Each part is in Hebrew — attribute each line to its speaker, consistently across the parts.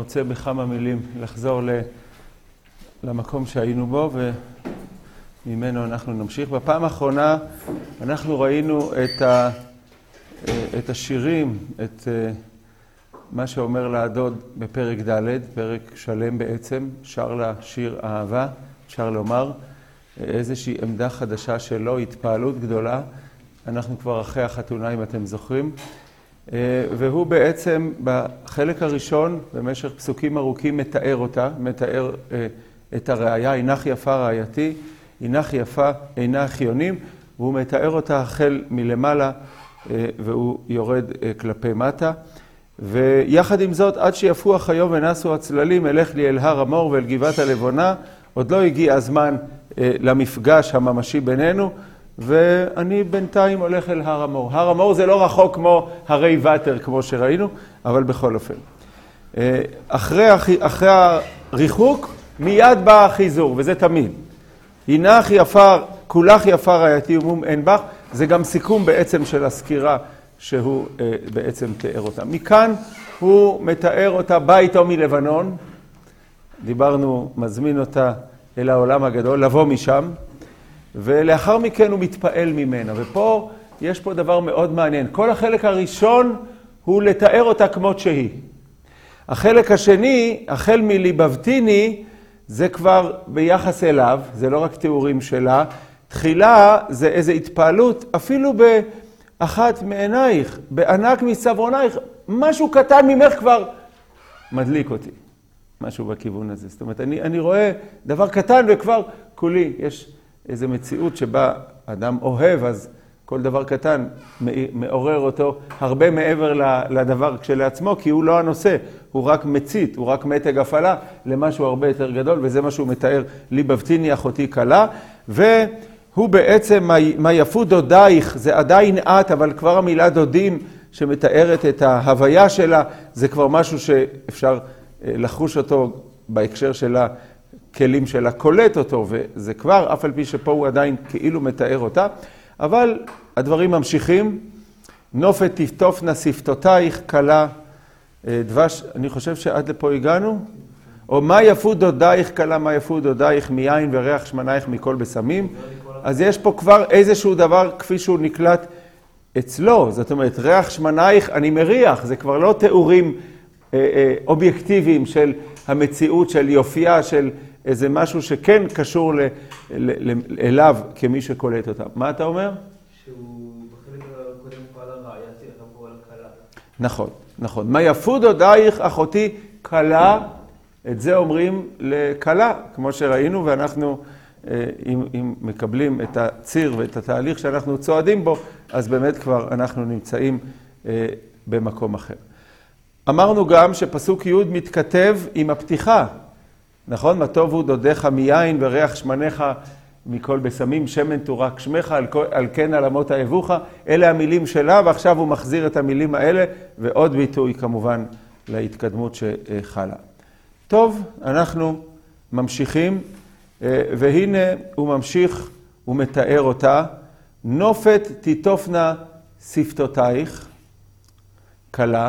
Speaker 1: רוצה בכמה מילים לחזור למקום שהיינו בו, וממנו אנחנו נמשיך. בפעם האחרונה אנחנו ראינו את השירים, את מה שאומר להדוד בפרק ד', פרק שלם בעצם, שר לה שיר אהבה, אפשר לומר, איזושהי עמדה חדשה שלו, התפעלות גדולה. אנחנו כבר אחרי החתונה, אם אתם זוכרים. והוא בעצם בחלק הראשון, במשך פסוקים ארוכים, מתאר אותה, מתאר את הראייה, אינך יפה רעייתי, אינך יפה עינה חיונים, והוא מתאר אותה החל מלמעלה, והוא יורד כלפי מטה. ויחד עם זאת, עד שיפוח היום ונסו הצללים, אלך לי אל הר המור ואל גבעת הלבונה, עוד לא הגיע הזמן למפגש הממשי בינינו, ואני בינתיים הולך אל הר המור. הר המור זה לא רחוק כמו הרי וטר, כמו שראינו, אבל בכל אופן. אחרי הריחוק, מיד בא החיזור, וזה תמיד. הינך יפה, כולך יפה רעייתי ומום אין בך, זה גם סיכום בעצם של הסקירה שהוא בעצם תיאר אותה. מכאן הוא מתאר אותה בא איתו מלבנון, דיברנו, מזמין אותה אל העולם הגדול, לבוא משם, ולאחר מכן הוא מתפעל ממנה. ופה יש פה דבר מאוד מעניין. כל החלק הראשון הוא לתאר אותה כמות שהיא. החלק השני, החל מליבבתיני, זה כבר ביחס אליו, זה לא רק תיאורים שלה. תחילה זה איזו התפעלות, אפילו באחת מעינייך, בענק מסברונייך, משהו קטן ממך כבר מדליק אותי. משהו בכיוון הזה. זאת אומרת, אני רואה דבר קטן וכבר כולי. יש איזו מציאות שבה אדם אוהב, אז כל דבר קטן מעורר אותו הרבה מעבר לדבר כשלעצמו, כי הוא לא הנושא, הוא רק מצית, הוא רק מתג הפעלה למשהו הרבה יותר גדול, וזה מה שהוא מתאר, ליבבתיני אחותי קלה, והוא בעצם, מה יפו דודייך, זה עדיין את, אבל כבר המילה דודים שמתארת את ההוויה שלה, זה כבר משהו שאפשר לחוש אותו בהקשר של הכלים שלה, קולט אותו, וזה כבר, אף על פי שפה הוא עדיין כאילו מתאר אותה, אבל הדברים ממשיכים. נופת תפתופנה שפתותייך קלה, דבש, אני חושב שעד לפה הגענו, או מה יפו דודייך קלה, מה יפו דודייך מיין וריח שמנייך מכל בסמים, אז יש פה כבר איזשהו דבר כפי שהוא נקלט אצלו, זאת אומרת, ריח שמנייך אני מריח, זה כבר לא תיאורים אובייקטיביים של המציאות, של יופייה, של איזה משהו שכן קשור אליו כמי שקולט אותה. מה אתה אומר?
Speaker 2: שהוא בחלק הקודם פעל הרעייתי, אתה קורא לה קלה.
Speaker 1: נכון, נכון. מה יפו דודייך אחותי קלה, את זה אומרים לקלה, כמו שראינו, ואנחנו, אם מקבלים את הציר ואת התהליך שאנחנו צועדים בו, אז באמת כבר אנחנו נמצאים במקום אחר. אמרנו גם שפסוק י' מתכתב עם הפתיחה, נכון? מה טוב הוא דודיך מיין וריח שמניך מכל בסמים, שמן תורק שמך, על כן על אמות האבוך. אלה המילים שלה, ועכשיו הוא מחזיר את המילים האלה, ועוד ביטוי כמובן להתקדמות שחלה. טוב, אנחנו ממשיכים, והנה הוא ממשיך ומתאר אותה. נופת תיטופנה שפתותייך, קלה,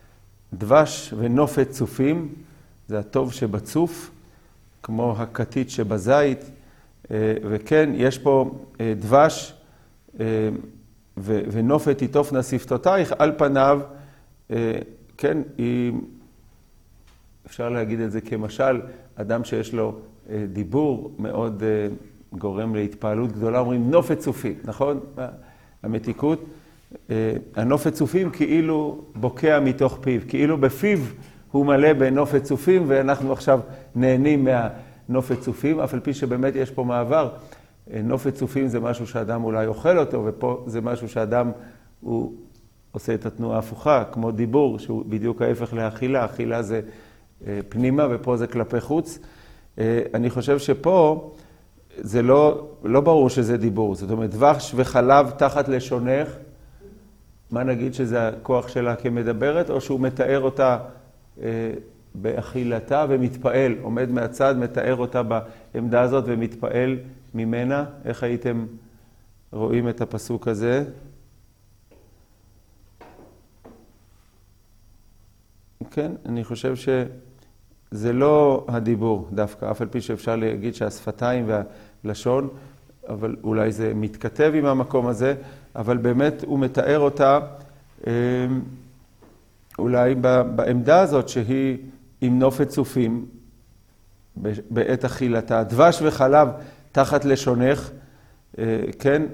Speaker 1: דבש ונופת צופים, זה הטוב שבצוף, כמו הכתית שבזית, וכן, יש פה דבש ונופת תיטופנה שפתותייך, על פניו, כן, אפשר להגיד את זה כמשל, אדם שיש לו דיבור מאוד גורם להתפעלות גדולה, אומרים נופת צופים, נכון? המתיקות. הנופת צופים כאילו בוקע מתוך פיו, כאילו בפיו הוא מלא בנופת צופים, ואנחנו עכשיו נהנים מהנופת צופים, אף על פי שבאמת יש פה מעבר. נופת צופים זה משהו שאדם אולי אוכל אותו, ופה זה משהו שאדם הוא עושה את התנועה הפוכה, כמו דיבור, שהוא בדיוק ההפך לאכילה. אכילה זה פנימה, ופה זה כלפי חוץ. אני חושב שפה זה לא ברור שזה דיבור. זאת אומרת, דבש וחלב תחת לשונך, מה נגיד שזה הכוח שלה כמדברת, או שהוא מתאר אותה באכילתה ומתפעל, עומד מהצד, מתאר אותה בעמדה הזאת ומתפעל ממנה. איך הייתם רואים את הפסוק הזה? כן, אני חושב זה לא הדיבור דווקא, אף על פי שאפשר להגיד שהשפתיים והלשון, אבל אולי זה מתכתב עם המקום הזה, אבל באמת הוא מתאר אותה אולי בעמדה הזאת שהיא עם נופת צופים בעת אכילתה. דבש וחלב תחת לשונך, כן?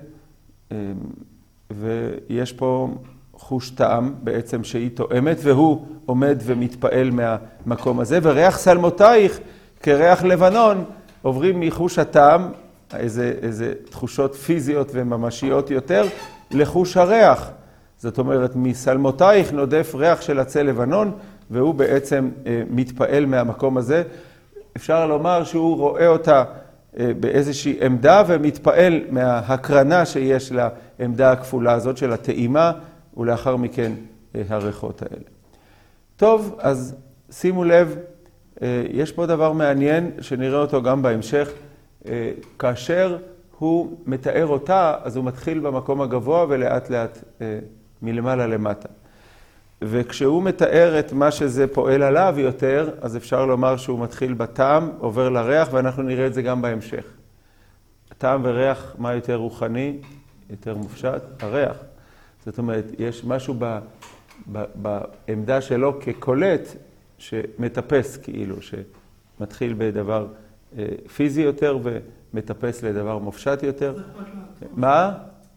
Speaker 1: ויש פה חוש טעם בעצם שהיא תואמת, והוא עומד ומתפעל מהמקום הזה. וריח סלמותייך כריח לבנון עוברים מחוש הטעם, איזה תחושות פיזיות וממשיות יותר, לחוש הריח. זאת אומרת, מסלמותייך נודף ריח של עצי לבנון, והוא בעצם מתפעל מהמקום הזה. אפשר לומר שהוא רואה אותה באיזושהי עמדה ומתפעל מההקרנה שיש לעמדה הכפולה הזאת של הטעימה, ולאחר מכן הריחות האלה. טוב, אז שימו לב, יש פה דבר מעניין שנראה אותו גם בהמשך. כאשר הוא מתאר אותה, אז הוא מתחיל במקום הגבוה ולאט לאט מלמעלה למטה. וכשהוא מתאר את מה שזה פועל עליו יותר, אז אפשר לומר שהוא מתחיל בטעם, עובר לריח, ואנחנו נראה את זה גם בהמשך. טעם וריח, מה יותר רוחני, יותר מופשט? הריח. זאת אומרת, יש משהו בעמדה שלו כקולט שמטפס כאילו, שמתחיל בדבר פיזי יותר ומטפס לדבר מופשט יותר. מה?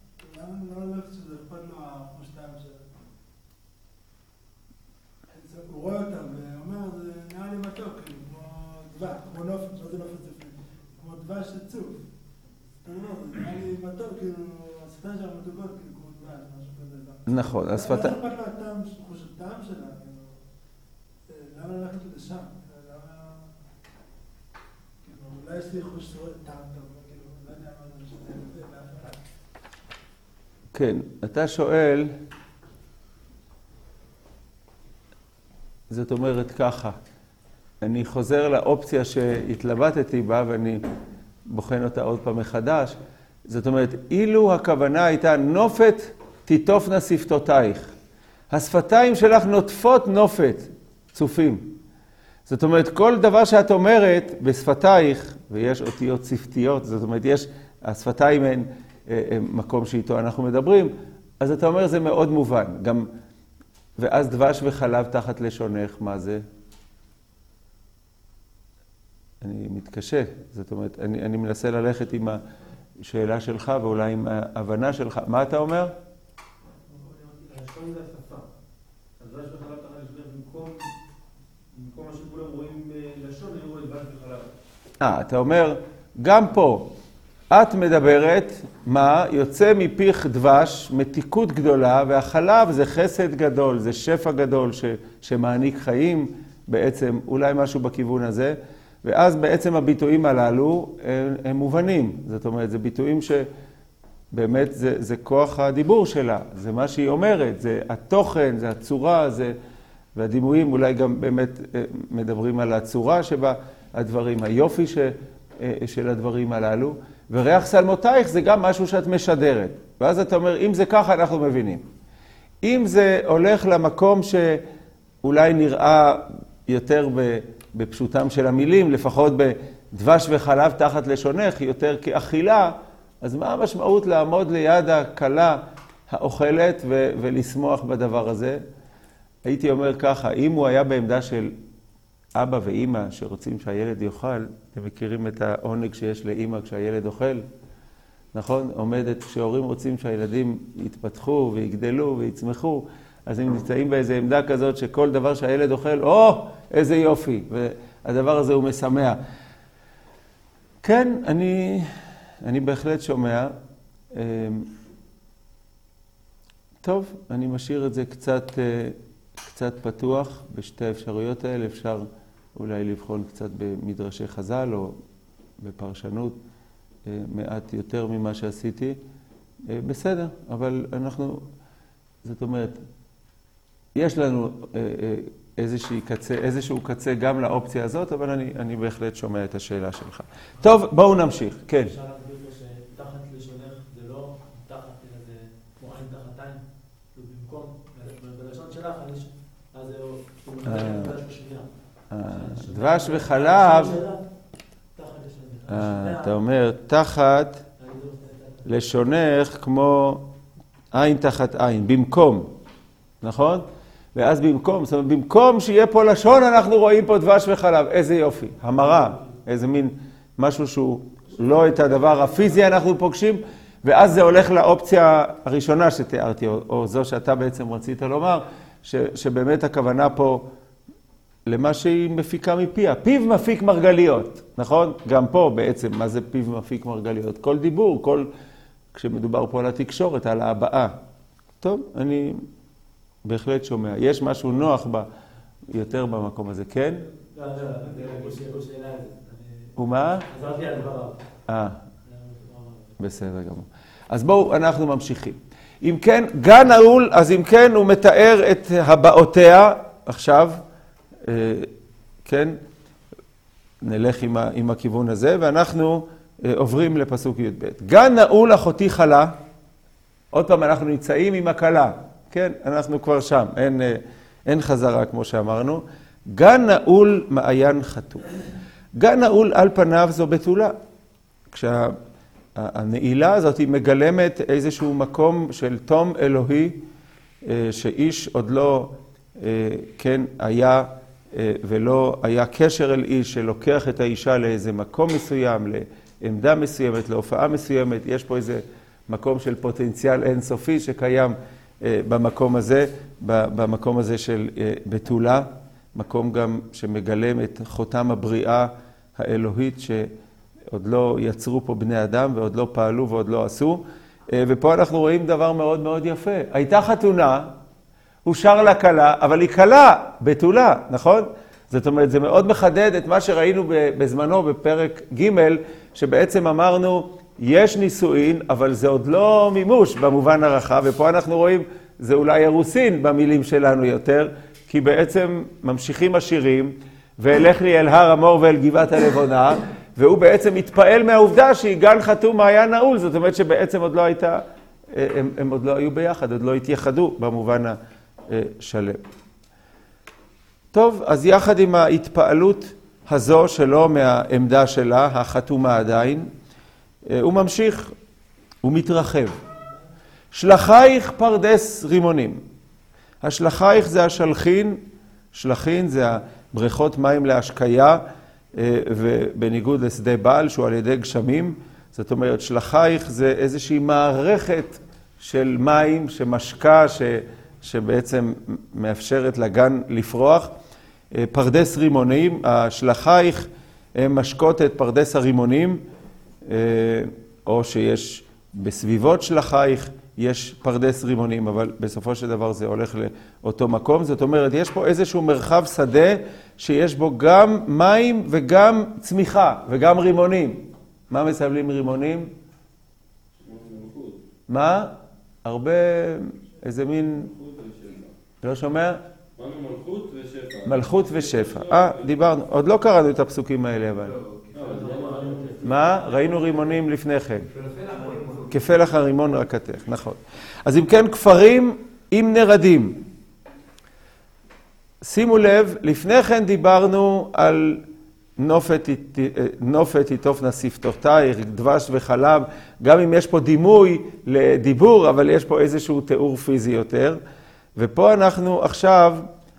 Speaker 3: הוא רואה אותם ואומר, זה נראה לי מתוק, כמו דבש, כמו נופת, לא זה נופת צופים, כמו דבש שצוף. זה נראה לי מתוק, כאילו, השפתיים שלנו מתוקות, כאילו, כמו דבש, משהו כזה.
Speaker 1: נכון, השפתיים...
Speaker 3: לא אכפת לו הטעם, חוש הטעם שלה, למה ללכת לשם? אולי יש לי חוש טעם טוב, כאילו, לא יודע מה זה משנה לזה, לאף אחד.
Speaker 1: כן, אתה שואל... זאת אומרת ככה, אני חוזר לאופציה שהתלבטתי בה ואני בוחן אותה עוד פעם מחדש. זאת אומרת, אילו הכוונה הייתה נופת תיטופנה שפתותייך. השפתיים שלך נוטפות נופת, צופים. זאת אומרת, כל דבר שאת אומרת בשפתייך, ויש אותיות שפתיות, זאת אומרת, השפתיים הן מקום שאיתו אנחנו מדברים, אז אתה אומר, זה מאוד מובן. גם ואז דבש וחלב תחת לשונך, מה זה? אני מתקשה. זאת אומרת, אני מנסה ללכת עם השאלה שלך ואולי עם ההבנה שלך. מה אתה אומר?
Speaker 2: לשון זה השפה. אז דבש וחלב תחת לשונך במקום מה שכולם רואים לשון, אני רואה דבש וחלב.
Speaker 1: אתה אומר, גם פה, את מדברת, מה? יוצא מפיך דבש, מתיקות גדולה, והחלב זה חסד גדול, זה שפע גדול שמעניק חיים, בעצם אולי משהו בכיוון הזה, ואז בעצם הביטויים הללו הם מובנים. זאת אומרת, זה ביטויים שבאמת זה כוח הדיבור שלה, זה מה שהיא אומרת, זה התוכן, זה הצורה, והדימויים אולי גם באמת מדברים על הצורה שבה הדברים, היופי של הדברים הללו. וריח סלמותייך זה גם משהו שאת משדרת. ואז אתה אומר, אם זה ככה, אנחנו מבינים. אם זה הולך למקום שאולי נראה יותר בפשוטם של המילים, לפחות בדבש וחלב תחת לשונך, יותר כאכילה, אז מה המשמעות לעמוד ליד הכלה האוכלת ולשמוח בדבר הזה? הייתי אומר ככה, אם הוא היה בעמדה של אבא ואמא שרוצים שהילד יאכל, אתם מכירים את העונג שיש לאמא כשהילד אוכל, נכון? עומדת, כשהורים רוצים שהילדים יתפתחו ויגדלו ויצמחו, אז הם נמצאים באיזו עמדה כזאת שכל דבר שהילד אוכל, איזה יופי, והדבר הזה הוא משמח. כן, אני בהחלט שומע. טוב, אני משאיר את זה קצת פתוח בשתי האפשרויות האלה. אפשר אולי לבחון קצת במדרשי חז"ל או בפרשנות מעט יותר ממה שעשיתי. בסדר, אבל זאת אומרת, יש לנו איזשהו קצה גם לאופציה הזאת, אבל אני בהחלט שומע את השאלה שלך. טוב, בואו נמשיך. כן.
Speaker 2: אפשר להסביר שתחת לשונך זה לא תחת, אלא זה כמו עין תחת עין. במקום, בלשון שלך, אז זהו, הוא מדבר על השנייה.
Speaker 1: דבש וחלב, אתה אומר, תחת לשונך כמו עין תחת עין, במקום, נכון? ואז במקום, זאת אומרת, במקום שיהיה פה לשון, אנחנו רואים פה דבש וחלב. איזה יופי, המרה, איזה מין משהו שהוא לא את הדבר הפיזי אנחנו פוגשים, ואז זה הולך לאופציה הראשונה שתיארתי, או זו שאתה בעצם רצית לומר, שבאמת הכוונה פה למה שהיא מפיקה מפיה. פיו מפיק מרגליות, נכון? גם פה בעצם, מה זה פיו מפיק מרגליות? כל דיבור, כשמדובר פה על התקשורת, על ההבעה. טוב, אני בהחלט שומע. יש משהו נוח יותר במקום הזה, כן?
Speaker 2: לא, זה שאלה.
Speaker 1: ומה?
Speaker 2: חזרתי על דבריו.
Speaker 1: בסדר גמור. אז בואו, אנחנו ממשיכים. אם כן, גן נעול, אז אם כן, הוא מתאר את הבעותיה, עכשיו, כן, נלך עם הכיוון הזה, ואנחנו עוברים לפסוק י"ב. גן נעול אחותי חלה, עוד פעם אנחנו נמצאים עם הכלה, כן, אנחנו כבר שם, אין חזרה כמו שאמרנו. גן נעול מעיין חתום. גן נעול על פניו זו בתולה. כשהנעילה הזאת היא מגלמת איזשהו מקום של תום אלוהי, שאיש עוד לא, כן, היה ולא היה קשר אל איש שלוקח את האישה לאיזה מקום מסוים, לעמדה מסוימת, להופעה מסוימת. יש פה איזה מקום של פוטנציאל אינסופי שקיים במקום הזה של בתולה, מקום גם שמגלם את חותם הבריאה האלוהית שעוד לא יצרו פה בני אדם ועוד לא פעלו ועוד לא עשו. ופה אנחנו רואים דבר מאוד מאוד יפה. הייתה חתונה, הוא שר לה כלה, אבל היא כלה, בתולה, נכון? זאת אומרת, זה מאוד מחדד את מה שראינו בזמנו בפרק ג', שבעצם אמרנו, יש נישואין, אבל זה עוד לא מימוש במובן הרחב, ופה אנחנו רואים, זה אולי אירוסין במילים שלנו יותר, כי בעצם ממשיכים השירים, והלך לי אל הר המור ואל גבעת הלבונה, והוא בעצם מתפעל מהעובדה שהיא גן חתום מעיין נעול, זאת אומרת שבעצם עוד לא הייתה, הם עוד לא היו ביחד, עוד לא התייחדו במובן השלם. טוב, אז יחד עם ההתפעלות הזו שלו מהעמדה שלה, החתומה עדיין, הוא ממשיך, הוא מתרחב. שלחייך פרדס רימונים. השלחייך זה השלחין, שלחין זה הבריכות מים להשקיה, ובניגוד לשדה בעל שהוא על ידי גשמים, זאת אומרת שלחייך זה איזושהי מערכת של מים שמשקה, שבעצם מאפשרת לגן לפרוח. פרדס רימונים, השלחייך הם משקות את פרדס הרימונים, או שיש בסביבות שלחייך יש פרדס רימונים, אבל בסופו של דבר זה הולך לאותו מקום. זאת אומרת, יש פה איזשהו מרחב שדה שיש בו גם מים וגם צמיחה וגם רימונים. מה מסמלים רימונים? מה? הרבה, איזה מין... לא שומע?
Speaker 4: מלכות ושפע.
Speaker 1: מלכות ושפע. דיברנו. עוד לא קראנו את הפסוקים האלה, אבל... מה? ראינו רימונים לפני כן. כפלח הרימון רקתך, נכון. אז אם כן, כפרים עם נרדים. שימו לב, לפני כן דיברנו על נופת יטופנה שפתותייך, דבש וחלב, גם אם יש פה דימוי לדיבור, אבל יש פה איזשהו תיאור פיזי יותר. ופה אנחנו עכשיו,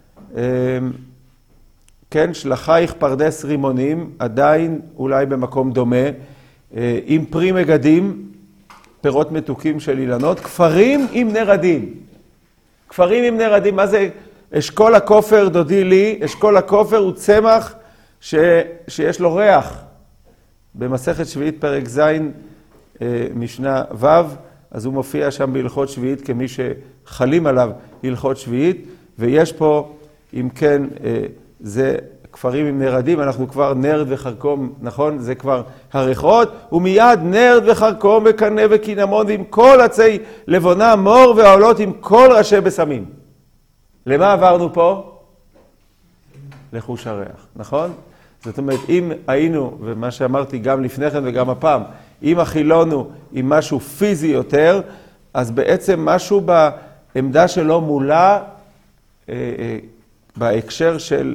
Speaker 1: כן, שלחייך פרדס רימונים, עדיין אולי במקום דומה, עם פרי מגדים, פירות מתוקים של אילנות, כפרים עם נרדים. כפרים עם נרדים, מה זה? אשכול הכופר דודי לי, אשכול הכופר הוא צמח שיש לו ריח. במסכת שביעית פרק ז' משנה ו', אז הוא מופיע שם בהלכות שביעית כמי שחלים עליו הלכות שביעית, ויש פה, אם כן, זה כפרים עם נרדים, אנחנו כבר נרד וחרקום, נכון? זה כבר הריחות, ומיד נרד וחרקום וקנה וקינמון, ועם כל עצי לבונה, מור והעולות עם כל ראשי בשמים. למה עברנו פה? לחוש הריח, נכון? זאת אומרת, אם היינו, ומה שאמרתי גם לפני כן וגם הפעם, אם אכילונו עם משהו פיזי יותר, אז בעצם משהו בעמדה שלו מולה, בהקשר של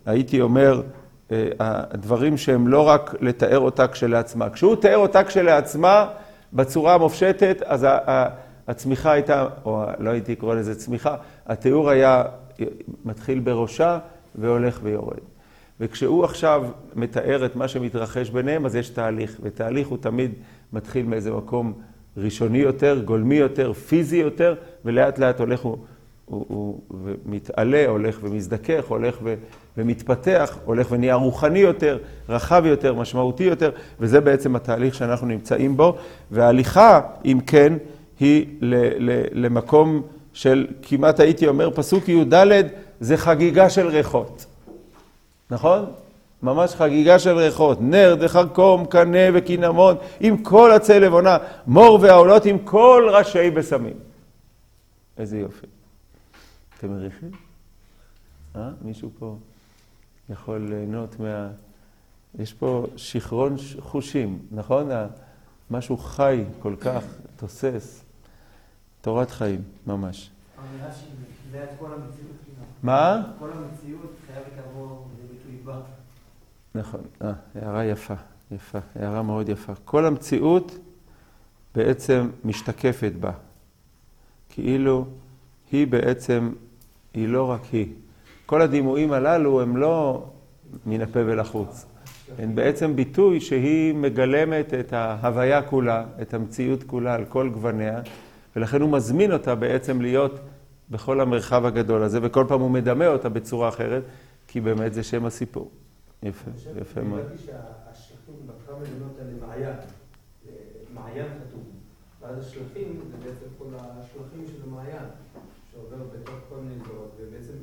Speaker 1: הייתי אומר, הדברים שהם לא רק לתאר אותה כשלעצמה. כשהוא תאר אותה כשלעצמה בצורה המופשטת, אז הצמיחה הייתה, או לא הייתי קורא לזה צמיחה, התיאור היה מתחיל בראשה והולך ויורד. וכשהוא עכשיו מתאר את מה שמתרחש ביניהם, אז יש תהליך, ותהליך הוא תמיד מתחיל מאיזה מקום ראשוני יותר, גולמי יותר, פיזי יותר, ולאט לאט הולך הוא מתעלה, הולך ומזדכך, הולך ומתפתח, הולך ונהיה רוחני יותר, רחב יותר, משמעותי יותר, וזה בעצם התהליך שאנחנו נמצאים בו. וההליכה, אם כן, היא למקום של, כמעט הייתי אומר, פסוק י"ד, זה חגיגה של ריחות. נכון? ממש חגיגה של ריחות. נר דחרקום, קנה וקינמון, עם כל עצי לבונה, מור והעולות, עם כל ראשי בשמים. איזה יופי. אתם מריחים? מישהו פה יכול ליהנות יש פה שכרון חושים, נכון? משהו חי כל כך, תוסס. תורת חיים, ממש.
Speaker 2: אמירה שזה כל המציאות.
Speaker 1: מה?
Speaker 2: כל המציאות חייבת לבוא לביטוי בה.
Speaker 1: נכון, הערה יפה, הערה מאוד יפה. כל המציאות בעצם משתקפת בה. כאילו היא בעצם, היא לא רק היא. כל הדימויים הללו הם לא מן הפה ולחוץ. הן בעצם ביטוי שהיא מגלמת את ההוויה כולה, את המציאות כולה על כל גווניה, ולכן הוא מזמין אותה בעצם להיות בכל המרחב הגדול הזה, וכל פעם הוא מדמה אותה בצורה אחרת, כי באמת זה שם הסיפור. יפה, יפה מאוד.
Speaker 2: אני חושב שהשלחים בכמה מדינות האלה מעיין חתום. ואז השלחים זה בעצם כל השלחים של המעיין, שעובר בתוך כל מיני דורות, ובעצם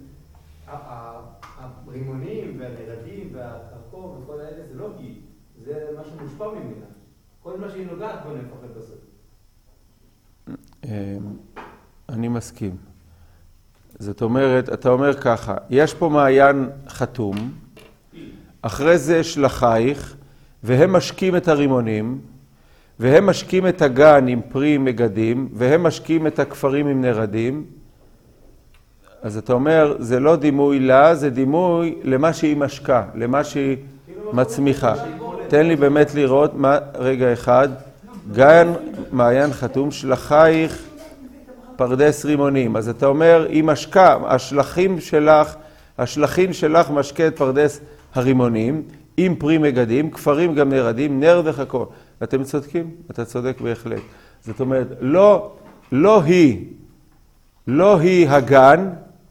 Speaker 2: הרימונים והנרדים והקרקור וכל האלה זה לא היא, זה משהו מושפע ממנה. כל מה שהיא נוגעת בו נפחד בסוף.
Speaker 1: אני מסכים. זאת אומרת, אתה אומר ככה, יש פה מעיין חתום, אחרי זה שלחייך, והם משקים את הרימונים, והם משקים את הגן עם פרי מגדים, והם משקים את הכפרים עם נרדים. אז אתה אומר, זה לא דימוי לה, זה דימוי למה שהיא משקה, למה שהיא מצמיחה. תן לי באמת לראות, רגע אחד, גן, מעיין חתום, שלחייך, פרדס רימונים. אז אתה אומר, היא משקה, השלחין שלך משקה את פרדס הרימונים, עם פרי מגדים, כפרים גם נרדים, נר וחכו. אתם צודקים? אתה צודק בהחלט. זאת אומרת, לא היא הגן,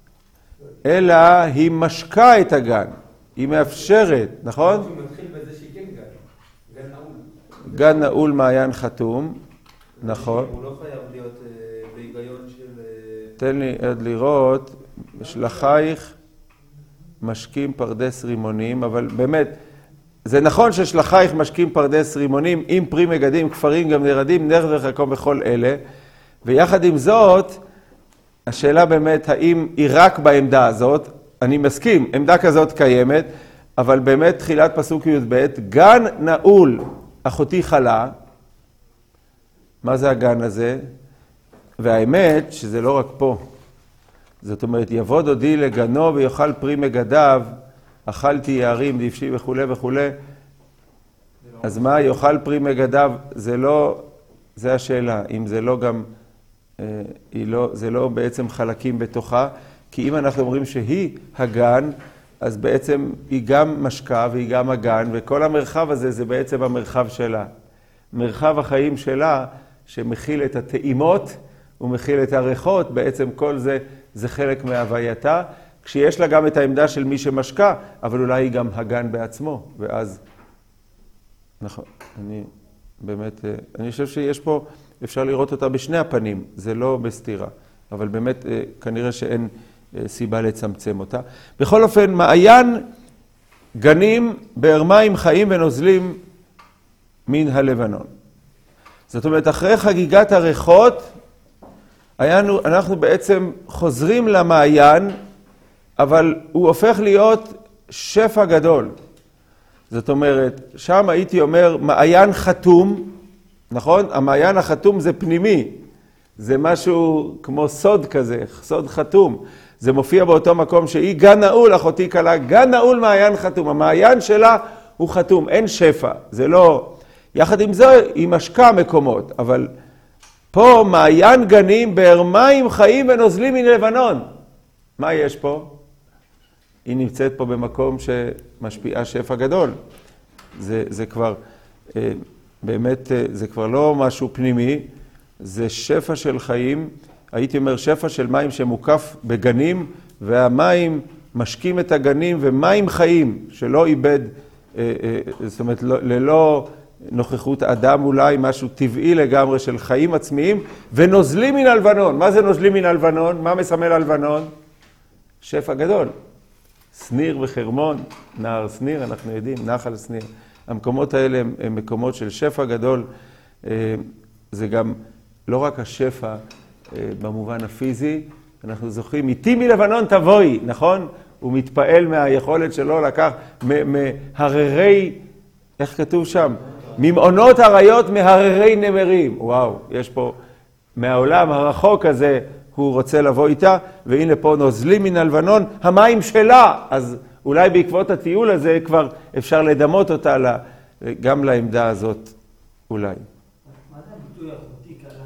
Speaker 1: אלא היא משקה את הגן. היא מאפשרת, נכון?
Speaker 2: הוא מתחיל בזה שהיא כן גן נעול.
Speaker 1: גן נעול מעיין חתום, נכון.
Speaker 2: הוא לא חייב להיות בהיגיון של...
Speaker 1: תן לי עוד לראות, בשלחייך משקים פרדס רימונים, אבל באמת, זה נכון ששלחייך משקים פרדס רימונים, עם פרי מגדים, כפרים גם נרדים, נר וחכו בכל אלה, ויחד עם זאת, השאלה באמת, האם היא רק בעמדה הזאת, אני מסכים, עמדה כזאת קיימת, אבל באמת תחילת פסוק י"ב, גן נעול, אחותי חלה, מה זה הגן הזה? והאמת שזה לא רק פה, זאת אומרת, יבוא דודי לגנו ויאכל פרי מגדיו, אכלתי יערים, דבשי וכו' וכו'. אז מה, יאכל פרי מגדיו, זה השאלה, אם זה לא גם, זה לא בעצם חלקים בתוכה, כי אם אנחנו אומרים שהיא הגן, אז בעצם היא גם משקה והיא גם הגן, וכל המרחב הזה זה בעצם המרחב שלה. מרחב החיים שלה, שמכיל את הטעימות ומכיל את הריחות, בעצם כל זה חלק מהווייתה, כשיש לה גם את העמדה של מי שמשקה, אבל אולי היא גם הגן בעצמו, ואז, נכון, אני חושב שיש פה, אפשר לראות אותה בשני הפנים, זה לא בסתירה, אבל באמת כנראה שאין סיבה לצמצם אותה. בכל אופן, מעיין גנים באר מים חיים ונוזלים מן הלבנון. זאת אומרת, אחרי חגיגת הריחות, אנחנו בעצם חוזרים למעיין, אבל הוא הופך להיות שפע גדול. זאת אומרת, שם הייתי אומר מעיין חתום, נכון? המעיין החתום זה פנימי, זה משהו כמו סוד כזה, סוד חתום. זה מופיע באותו מקום שהיא גן נעול, אחותי קלה, גן נעול מעיין חתום. המעיין שלה הוא חתום, אין שפע. זה לא... יחד עם זה היא משקה מקומות, אבל פה מעיין גנים, באר מים חיים ונוזלים מן לבנון. מה יש פה? היא נמצאת פה במקום שמשפיעה שפע גדול. זה כבר, באמת, זה כבר לא משהו פנימי, זה שפע של חיים. הייתי אומר שפע של מים שמוקף בגנים, והמים משקים את הגנים, ומים חיים שלא איבד, זאת אומרת, ללא נוכחות אדם אולי, משהו טבעי לגמרי של חיים עצמיים, ונוזלים מן הלבנון. מה זה נוזלים מן הלבנון? מה מסמל הלבנון? שפע גדול. סניר וחרמון, נהר סניר, אנחנו יודעים, נחל סניר. המקומות האלה הם מקומות של שפע גדול. זה גם לא רק השפע במובן הפיזי, אנחנו זוכרים, איתי מלבנון תבואי, נכון? הוא מתפעל מהיכולת שלו לקח מהררי, איך כתוב שם? ממעונות הריות מהררי נמרים. וואו, יש פה מהעולם הרחוק הזה, הוא רוצה לבוא איתה, והנה פה נוזלים מן הלבנון, המים שלה. אז אולי בעקבות הטיול הזה כבר אפשר לדמות אותה גם לעמדה הזאת, אולי.
Speaker 2: מה זה הביטוי אחותי קלה?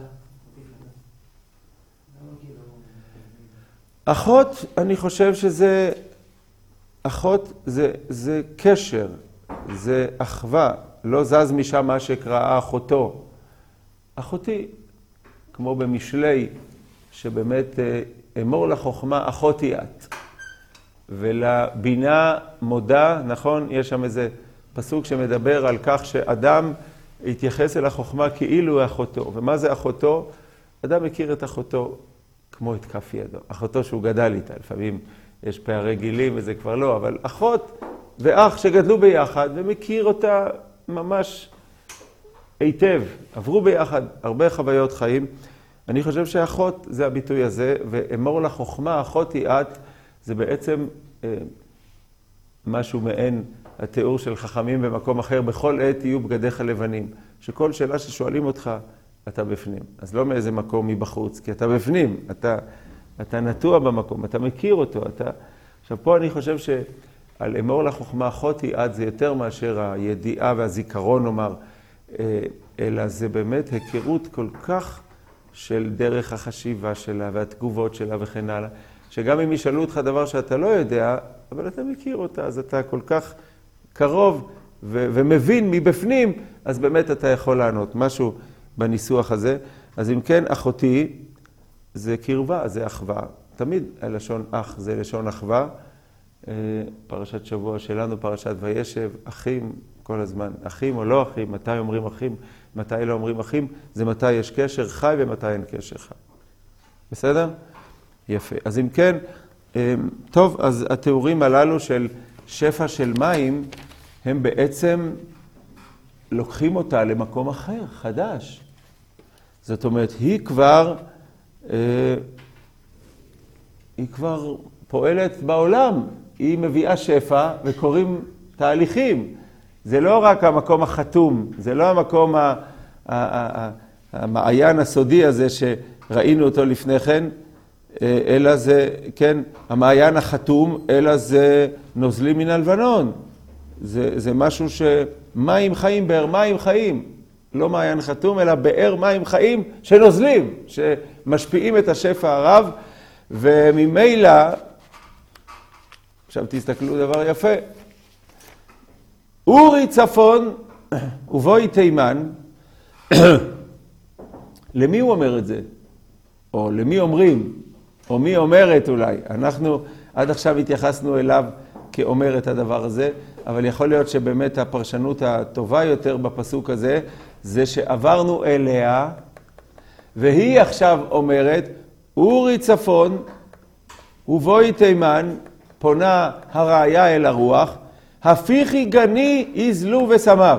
Speaker 1: אחות, אני חושב שזה, אחות זה קשר, זה אחווה, לא זז משם מה שקראה אחותו. אחותי, כמו במשלי, שבאמת אמור לחוכמה אחותי את. ולבינה מודה, נכון? יש שם איזה פסוק שמדבר על כך שאדם יתייחס אל החוכמה כאילו אחותו. ומה זה אחותו? אדם מכיר את אחותו כמו את כף ידו. אחותו שהוא גדל איתה. לפעמים יש פערי גילים וזה כבר לא, אבל אחות ואח שגדלו ביחד ומכיר אותה ממש היטב. עברו ביחד הרבה חוויות חיים. אני חושב שאחות זה הביטוי הזה, ואמור לחוכמה, אחותי את, זה בעצם משהו מעין התיאור של חכמים במקום אחר, בכל עת יהיו בגדיך לבנים. שכל שאלה ששואלים אותך, אתה בפנים. אז לא מאיזה מקום מבחוץ, כי אתה בפנים, אתה נטוע במקום, אתה מכיר אותו. עכשיו פה אני חושב שעל אמור לחוכמה, אחותי את, זה יותר מאשר הידיעה והזיכרון, נאמר, אלא זה באמת היכרות כל כך של דרך החשיבה שלה והתגובות שלה וכן הלאה, שגם אם ישאלו אותך דבר שאתה לא יודע, אבל אתה מכיר אותה, אז אתה כל כך קרוב ומבין מבפנים, אז באמת אתה יכול לענות משהו בניסוח הזה. אז אם כן, אחותי זה קרבה, זה אחווה. תמיד הלשון אח זה לשון אחווה. פרשת שבוע שלנו, פרשת וישב, אחים כל הזמן. אחים או לא אחים, מתי אומרים אחים, מתי לא אומרים אחים, זה מתי יש קשר חי ומתי אין קשר חי. בסדר? יפה. אז אם כן, טוב, אז התיאורים הללו של שפע של מים, הם בעצם לוקחים אותה למקום אחר, חדש. זאת אומרת, היא כבר פועלת בעולם. היא מביאה שפע וקוראים תהליכים. זה לא רק המקום החתום, זה לא המקום המעיין הסודי הזה שראינו אותו לפני כן, אלא זה, כן, המעיין החתום, אלא זה נוזלים מן הלבנון. זה משהו שמים חיים, באר מים חיים. לא מעיין חתום, אלא באר מים חיים שנוזלים, שמשפיעים את השפע הרב, וממילא, עכשיו תסתכלו דבר יפה, אורי צפון ובואי תימן, למי הוא אומר את זה? או למי אומרים? או מי אומרת אולי? אנחנו עד עכשיו התייחסנו אליו כאומר את הדבר הזה, אבל יכול להיות שבאמת הפרשנות הטובה יותר בפסוק הזה, זה שעברנו אליה, והיא עכשיו אומרת, אורי צפון ובואי תימן, פונה הראיה אל הרוח, הפיכי גני יזלו וסמיו.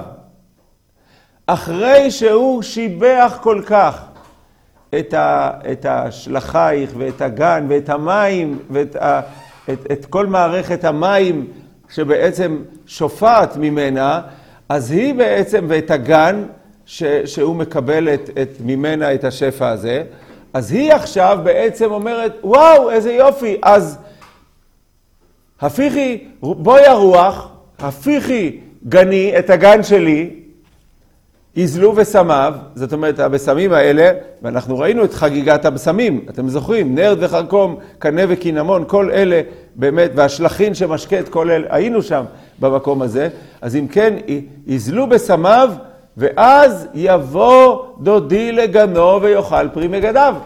Speaker 1: אחרי שהוא שיבח כל כך את השלחייך ואת הגן ואת המים ואת כל מערכת המים שבעצם שופעת ממנה, אז היא בעצם ואת הגן שהוא מקבל ממנה את השפע הזה, אז היא עכשיו בעצם אומרת, וואו, איזה יופי, אז הפיכי, בואי הרוח, הפיכי גני, את הגן שלי, יזלו ושמיו, זאת אומרת, הבשמים האלה, ואנחנו ראינו את חגיגת הבשמים, אתם זוכרים, נרד וחרקום, קנה וקינמון, כל אלה באמת, והשלחין שמשקה את כל אלה, היינו שם במקום הזה, אז אם כן, יזלו בשמיו, ואז יבוא דודי לגנו ויאכל פרי מגדיו.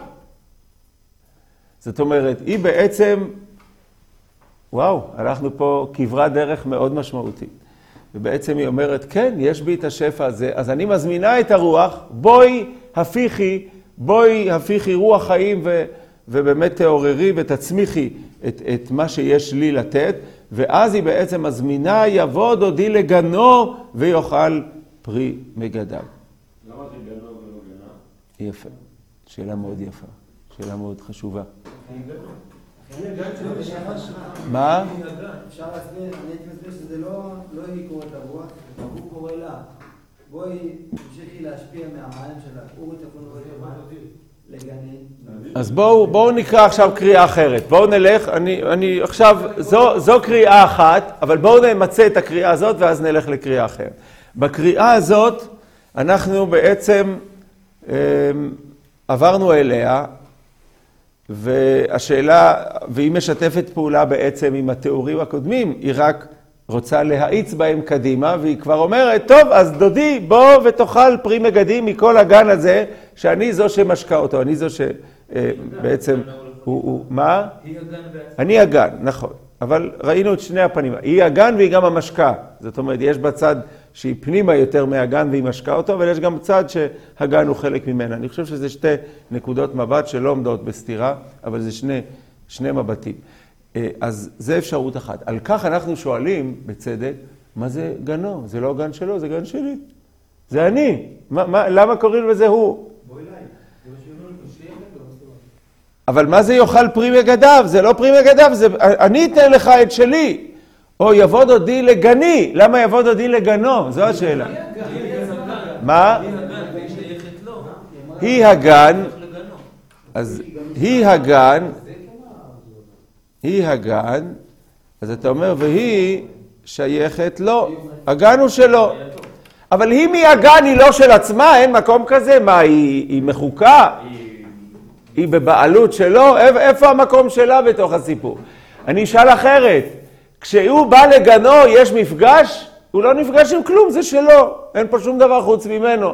Speaker 1: זאת אומרת, היא בעצם, וואו, הלכנו פה כברת דרך מאוד משמעותית. ובעצם היא אומרת, כן, יש בי את השפע הזה, אז אני מזמינה את הרוח, בואי הפיכי רוח חיים ובאמת תעוררי ותצמיחי את מה שיש לי לתת, ואז היא בעצם מזמינה, יבוא דודי לגנו ויאכל פרי מגדיו.
Speaker 4: למה זה גנו ולא גנה?
Speaker 1: יפה, שאלה מאוד יפה, שאלה מאוד חשובה. מה?
Speaker 5: אפשר להסביר, אני הייתי מסביר שזה לא היא קוראת לרוח, הוא קורא לה. בואי תמשיכי להשפיע מהמעיים שלה, אורי תכון לגני.
Speaker 1: אז בואו נקרא עכשיו קריאה אחרת. בואו נלך, אני עכשיו, זו קריאה אחת, אבל בואו נמצא את הקריאה הזאת ואז נלך לקריאה אחרת. בקריאה הזאת אנחנו בעצם עברנו אליה, והשאלה, והיא משתפת פעולה בעצם עם התיאורים הקודמים, היא רק רוצה להאיץ בהם קדימה, והיא כבר אומרת, טוב, אז דודי, בוא ותאכל פרי מגדים מכל הגן הזה, שאני זו שמשקה אותו, אני זו שבעצם, מה?
Speaker 2: היא הגן בעצם.
Speaker 1: אני הגן, נכון. אבל ראינו את שני הפנים. היא הגן והיא גם המשקה. זאת אומרת, יש בצד שהיא פנימה יותר מהגן והיא משקה אותו, אבל יש גם צד שהגן הוא חלק ממנה. אני חושב שזה שתי נקודות מבט שלא עומדות בסתירה, אבל זה שני מבטים. אז זה אפשרות אחת. על כך אנחנו שואלים, בצדק, מה זה גנו? זה לא גן שלו, זה גן שלי. זה אני. למה קוראים לזה הוא?
Speaker 2: בוא אליי. זה מה שאומרים, שיהיה חלק.
Speaker 1: אבל מה זה יאכל פרי מגדיו? זה לא פרי מגדיו, זה אני אתן לך את שלי. או יבוא דודי לגני. למה יבוא דודי לגנו? זו השאלה. מה? היא הגן. אז היא הגן. אז אתה אומר, והיא שייכת לו. הגן הוא שלו. אבל היא מהגן, היא לא של עצמה, אין מקום כזה. מה, היא מחוקה? היא בבעלות שלו? איפה המקום שלה בתוך הסיפור? אני אשאל אחרת. כשהוא בא לגנו, יש מפגש? הוא לא נפגש עם כלום, זה שלו. אין פה שום דבר חוץ ממנו.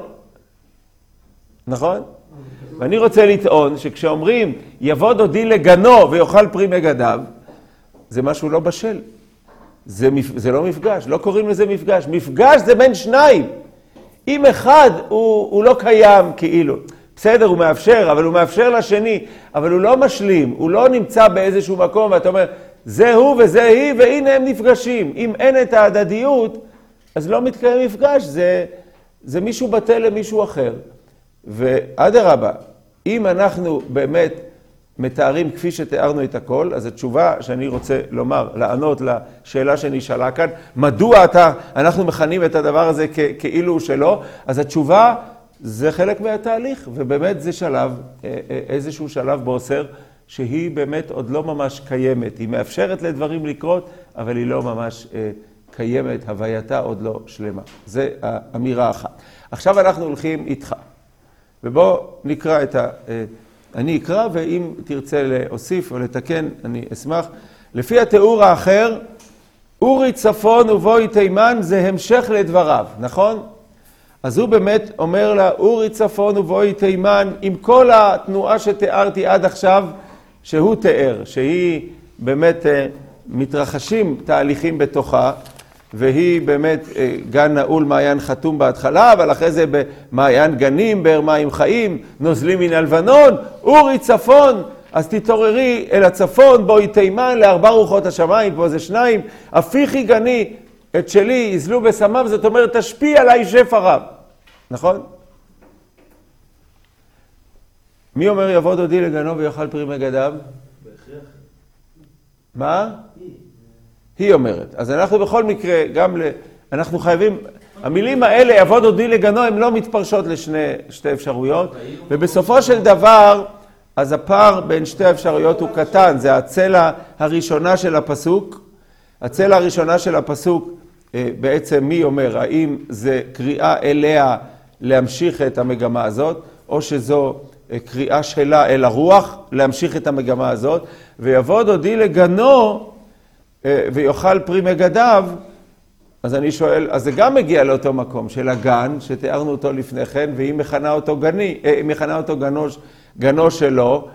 Speaker 1: נכון? ואני רוצה לטעון שכשאומרים, יבוא דודי לגנו ויאכל פרי מגדיו, זה משהו לא בשל. זה לא מפגש, לא קוראים לזה מפגש. מפגש זה בין שניים. אם אחד הוא לא קיים כאילו. בסדר, הוא מאפשר, אבל הוא מאפשר לשני, אבל הוא לא משלים, הוא לא נמצא באיזשהו מקום, ואתה אומר, זה הוא וזה היא, והנה הם נפגשים. אם אין את ההדדיות, אז לא מתקיים מפגש, זה מישהו בטל למישהו אחר. ואדרבה, אם אנחנו באמת מתארים כפי שתיארנו את הכל, אז התשובה שאני רוצה לומר, לענות לשאלה שנשאלה כאן, מדוע אנחנו מכנים את הדבר הזה כאילו שלא, אז התשובה זה חלק מהתהליך, ובאמת זה שלב, איזשהו שלב בוסר, שהיא באמת עוד לא ממש קיימת. היא מאפשרת לדברים לקרות, אבל היא לא ממש קיימת, הווייתה עוד לא שלמה. זה האמירה אחת. עכשיו אנחנו הולכים איתך. ובוא נקרא אני אקרא, ואם תרצה להוסיף או לתקן, אני אשמח. לפי התיאור האחר, אורי צפון ובואי תימן זה המשך לדבריו, נכון? אז הוא באמת אומר לה, אורי צפון ובואי תימן, עם כל התנועה שתיארתי עד עכשיו, שהוא תיאר, שהיא באמת מתרחשים תהליכים בתוכה, והיא באמת גן נעול מעיין חתום בהתחלה, אבל אחרי זה במעיין גנים, באר מים חיים, נוזלים מן הלבנון, אורי צפון, אז תתעוררי אל הצפון, בואי תימן לארבע רוחות השמיים, פה זה שניים, הפיכי גני את שלי, יזלו בשמיו, זאת אומרת, תשפיע עליי שפע רב. נכון? מי אומר יבוא דודי לגנו ויאכל פרי מגדיו? מה? היא אומרת. אז אנחנו בכל מקרה, אנחנו חייבים, המילים האלה, יבוא דודי לגנו, הן לא מתפרשות לשתי אפשרויות, ובסופו של דבר, אז הפער בין שתי האפשרויות הוא קטן, זה הצלע הראשונה של הפסוק. הצלע הראשונה של הפסוק בעצם מי אומר, האם זה קריאה אליה להמשיך את המגמה הזאת, או שזו קריאה שלה אל הרוח להמשיך את המגמה הזאת, ויבוא דודי לגנו ויאכל פרי מגדיו. אז אני שואל, אז זה גם מגיע לאותו מקום של הגן, שתיארנו אותו לפני כן, והיא מכנה אותו גנו שלו,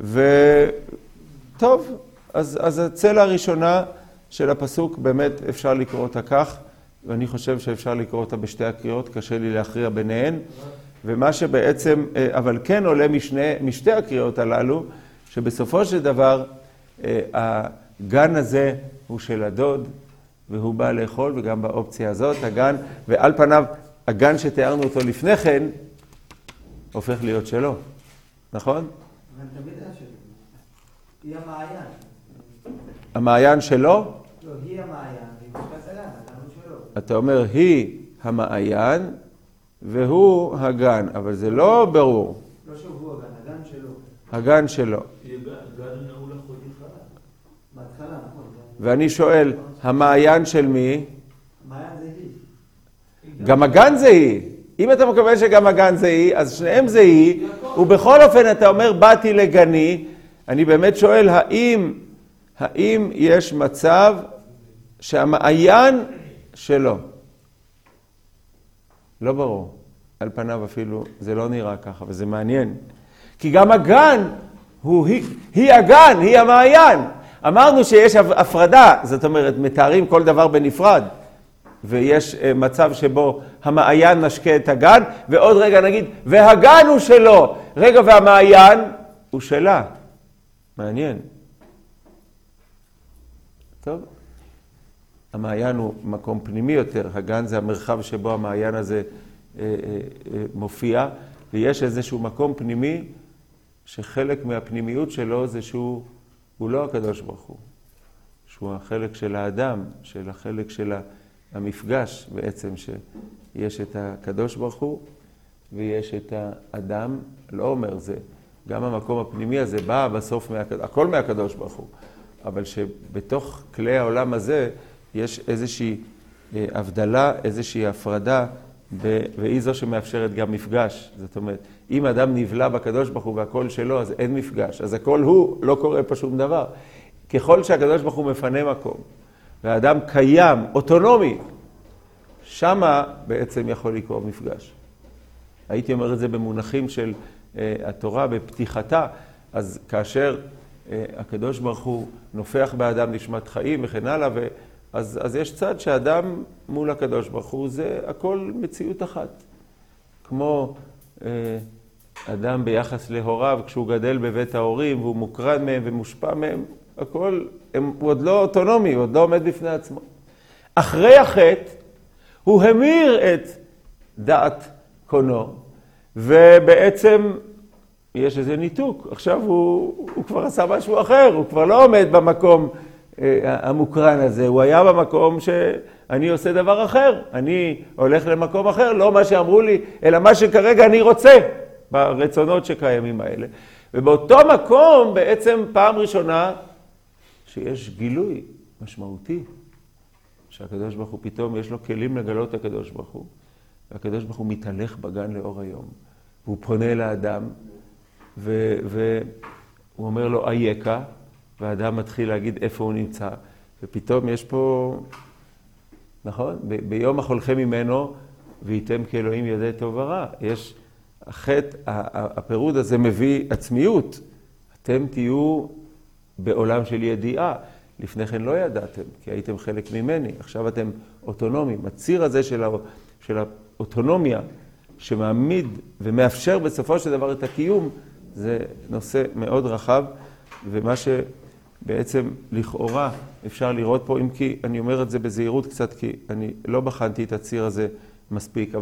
Speaker 1: וטוב, אז הצלע הראשונה של הפסוק באמת אפשר לקרוא אותה כך, ואני חושב שאפשר לקרוא אותה בשתי הקריאות, קשה לי להכריע ביניהן, ומה שבעצם, אבל כן עולה משתי הקריאות הללו, שבסופו של דבר הגן הזה הוא של הדוד, והוא בא לאכול, וגם באופציה הזאת, הגן, ועל פניו, הגן שתיארנו אותו לפני כן, הופך להיות שלו. נכון?
Speaker 5: אבל תמיד היה שלו. היא המעיין.
Speaker 1: המעיין שלו?
Speaker 5: לא, היא המעיין, והיא משפט הגן, הגן הוא שלו.
Speaker 1: אתה אומר, היא המעיין, והוא הגן, אבל זה לא ברור.
Speaker 5: לא שהוא הגן, הגן שלו.
Speaker 1: הגן שלו.
Speaker 4: גן נעול אחותי חלק.
Speaker 5: בהתחלה, נכון.
Speaker 1: ואני שואל, המעיין של מי?
Speaker 5: המעיין זה היא.
Speaker 1: גם הגן זה היא. אם אתה מקבל שגם הגן זה היא, אז שניהם זה היא, ובכל אופן אתה אומר, באתי לגני, אני באמת שואל, האם יש מצב שהמעיין שלו? לא ברור. על פניו אפילו זה לא נראה ככה, וזה מעניין. כי גם הגן היא הגן, היא המעיין. אמרנו שיש הפרדה, זאת אומרת, מתארים כל דבר בנפרד, ויש מצב שבו המעיין משקה את הגן, ועוד רגע נגיד, והגן הוא שלו. רגע, והמעיין הוא שלה. מעניין. טוב. המעיין הוא מקום פנימי יותר, הגן זה המרחב שבו המעיין הזה מופיע, ויש איזשהו מקום פנימי שחלק מהפנימיות שלו זה שהוא לא הקדוש ברוך הוא, שהוא החלק של האדם, של החלק של המפגש בעצם, שיש את הקדוש ברוך הוא ויש את האדם, לא אומר זה, גם המקום הפנימי הזה בא בסוף, הכל מהקדוש ברוך הוא, אבל שבתוך כלי העולם הזה יש איזושהי הבדלה, איזושהי הפרדה, והיא זו שמאפשרת גם מפגש. זאת אומרת, אם אדם נבלע בקדוש ברוך הוא והכל שלו, אז אין מפגש. אז הכל הוא, לא קורה פה שום דבר. ככל שהקדוש ברוך הוא מפנה מקום, והאדם קיים, אוטונומי, שמה בעצם יכול לקרוא מפגש. הייתי אומר את זה במונחים של התורה בפתיחתה, אז כאשר הקדוש ברוך הוא נופח באדם נשמת חיים וכן הלאה, אז יש צד שאדם מול הקדוש ברוך הוא, זה הכל מציאות אחת. כמו אדם ביחס להוריו, כשהוא גדל בבית ההורים, והוא מוקרן מהם ומושפע מהם, הכל, הוא עוד לא אוטונומי, הוא עוד לא עומד בפני עצמו. אחרי החטא, הוא המיר את דעת קונו, ובעצם יש איזה ניתוק. עכשיו הוא כבר עשה משהו אחר, הוא כבר לא עומד במקום המוקרן הזה, הוא היה במקום שאני עושה דבר אחר, אני הולך למקום אחר, לא מה שאמרו לי, אלא מה שכרגע אני רוצה, ברצונות שקיימים האלה. ובאותו מקום בעצם פעם ראשונה שיש גילוי משמעותי, שהקדוש ברוך הוא פתאום יש לו כלים לגלות את הקדוש ברוך הוא, והקדוש ברוך הוא מתהלך בגן לאור היום, והוא פונה לאדם, והוא אומר לו אייכה, והאדם מתחיל להגיד איפה הוא נמצא, ופתאום יש פה, נכון? ביום החולכם ממנו, וייתם כאלוהים ידע טוב ורע. יש החטא, הפירוד הזה מביא עצמיות. אתם תהיו בעולם של ידיעה. לפני כן לא ידעתם, כי הייתם חלק ממני. עכשיו אתם אוטונומיים. הציר הזה של האוטונומיה, שמעמיד ומאפשר בסופו של דבר את הקיום, זה נושא מאוד רחב, ומה שבעצם לכאורה אפשר לראות פה, אם כי אני אומר את זה בזהירות קצת, כי אני לא בחנתי את הציר הזה מספיק,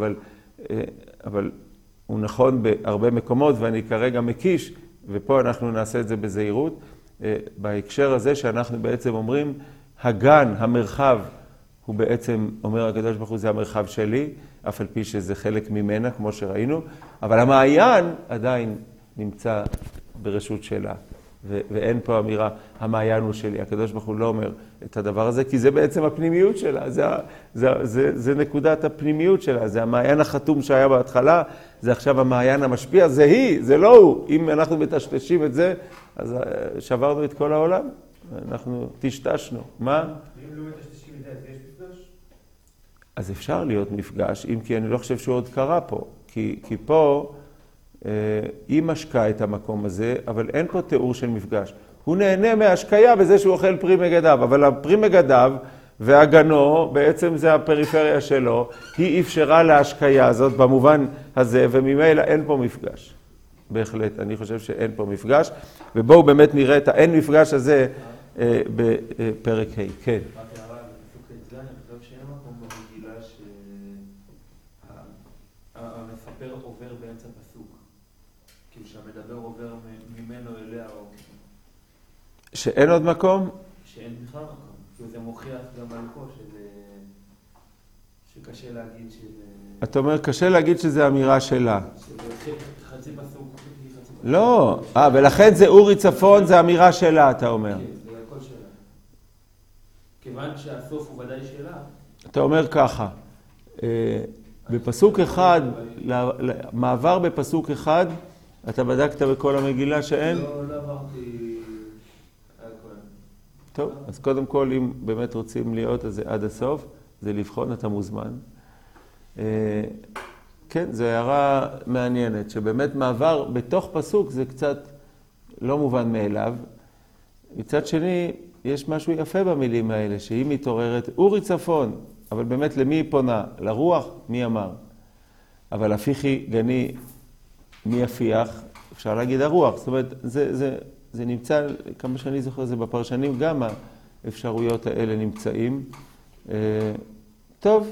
Speaker 1: אבל הוא נכון בהרבה מקומות, ואני כרגע מקיש, ופה אנחנו נעשה את זה בזהירות, בהקשר הזה שאנחנו בעצם אומרים, הגן, המרחב, הוא בעצם, אומר הקדוש ברוך הוא, זה המרחב שלי, אף על פי שזה חלק ממנה, כמו שראינו, אבל המעיין עדיין נמצא ברשות שלה. ואין פה אמירה, המעיין הוא שלי. הקדוש ברוך הוא לא אומר את הדבר הזה, כי זה בעצם הפנימיות שלה. זה נקודת הפנימיות שלה. זה המעיין החתום שהיה בהתחלה, זה עכשיו המעיין המשפיע, זה היא, זה לא הוא. אם אנחנו מטשטשים את זה, אז שברנו את כל העולם. אנחנו טשטשנו. מה?
Speaker 2: אם לא מטשטשים את זה, אז יש מפגש?
Speaker 1: אז אפשר להיות מפגש, אם כי אני לא חושב שהוא עוד קרה פה. כי פה היא משקה את המקום הזה, אבל אין פה תיאור של מפגש. הוא נהנה מהשקיה בזה שהוא אוכל פרי מגדיו, אבל הפרי מגדיו והגנו, בעצם זה הפריפריה שלו, היא אפשרה להשקיה הזאת במובן הזה, וממילא אין פה מפגש. בהחלט, אני חושב שאין פה מפגש, ובואו באמת נראה את האין מפגש הזה בפרק ה'. כן.
Speaker 4: רק הערה, בפסוק ח' אני חושב שאין מקום במגילה שהמספר עובר באמצע פסוק. כאילו שהמדבר עובר ממנו אליה או...
Speaker 1: שאין עוד מקום?
Speaker 4: שאין בכלל מקום. כאילו זה מוכיח גם על פה שקשה להגיד שזה...
Speaker 1: אתה אומר, קשה להגיד שזה אמירה שלה.
Speaker 4: שזה חצי פסוק.
Speaker 1: לא, ולכן זה אורי צפון, זה אמירה שלה, אתה אומר.
Speaker 4: כן, זה הכל שלה. כיוון שהסוף הוא ודאי שלה. אתה
Speaker 1: אומר ככה, בפסוק אחד, מעבר בפסוק אחד, אתה בדקת בכל המגילה שאין?
Speaker 4: לא עברתי הכל.
Speaker 1: טוב, אז קודם כל, אם באמת רוצים להיות, אז זה עד הסוף, זה לבחון, אתה מוזמן. כן, זו הערה מעניינת, שבאמת מעבר בתוך פסוק זה קצת לא מובן מאליו. מצד שני, יש משהו יפה במילים האלה, שהיא מתעוררת, אורי צפון, אבל באמת למי היא פונה? לרוח? מי אמר? אבל הפיכי גני מי יפיח? אפשר להגיד הרוח. זאת אומרת, זה נמצא, כמה שאני זוכר, זה בפרשנים גם האפשרויות האלה נמצאים. טוב.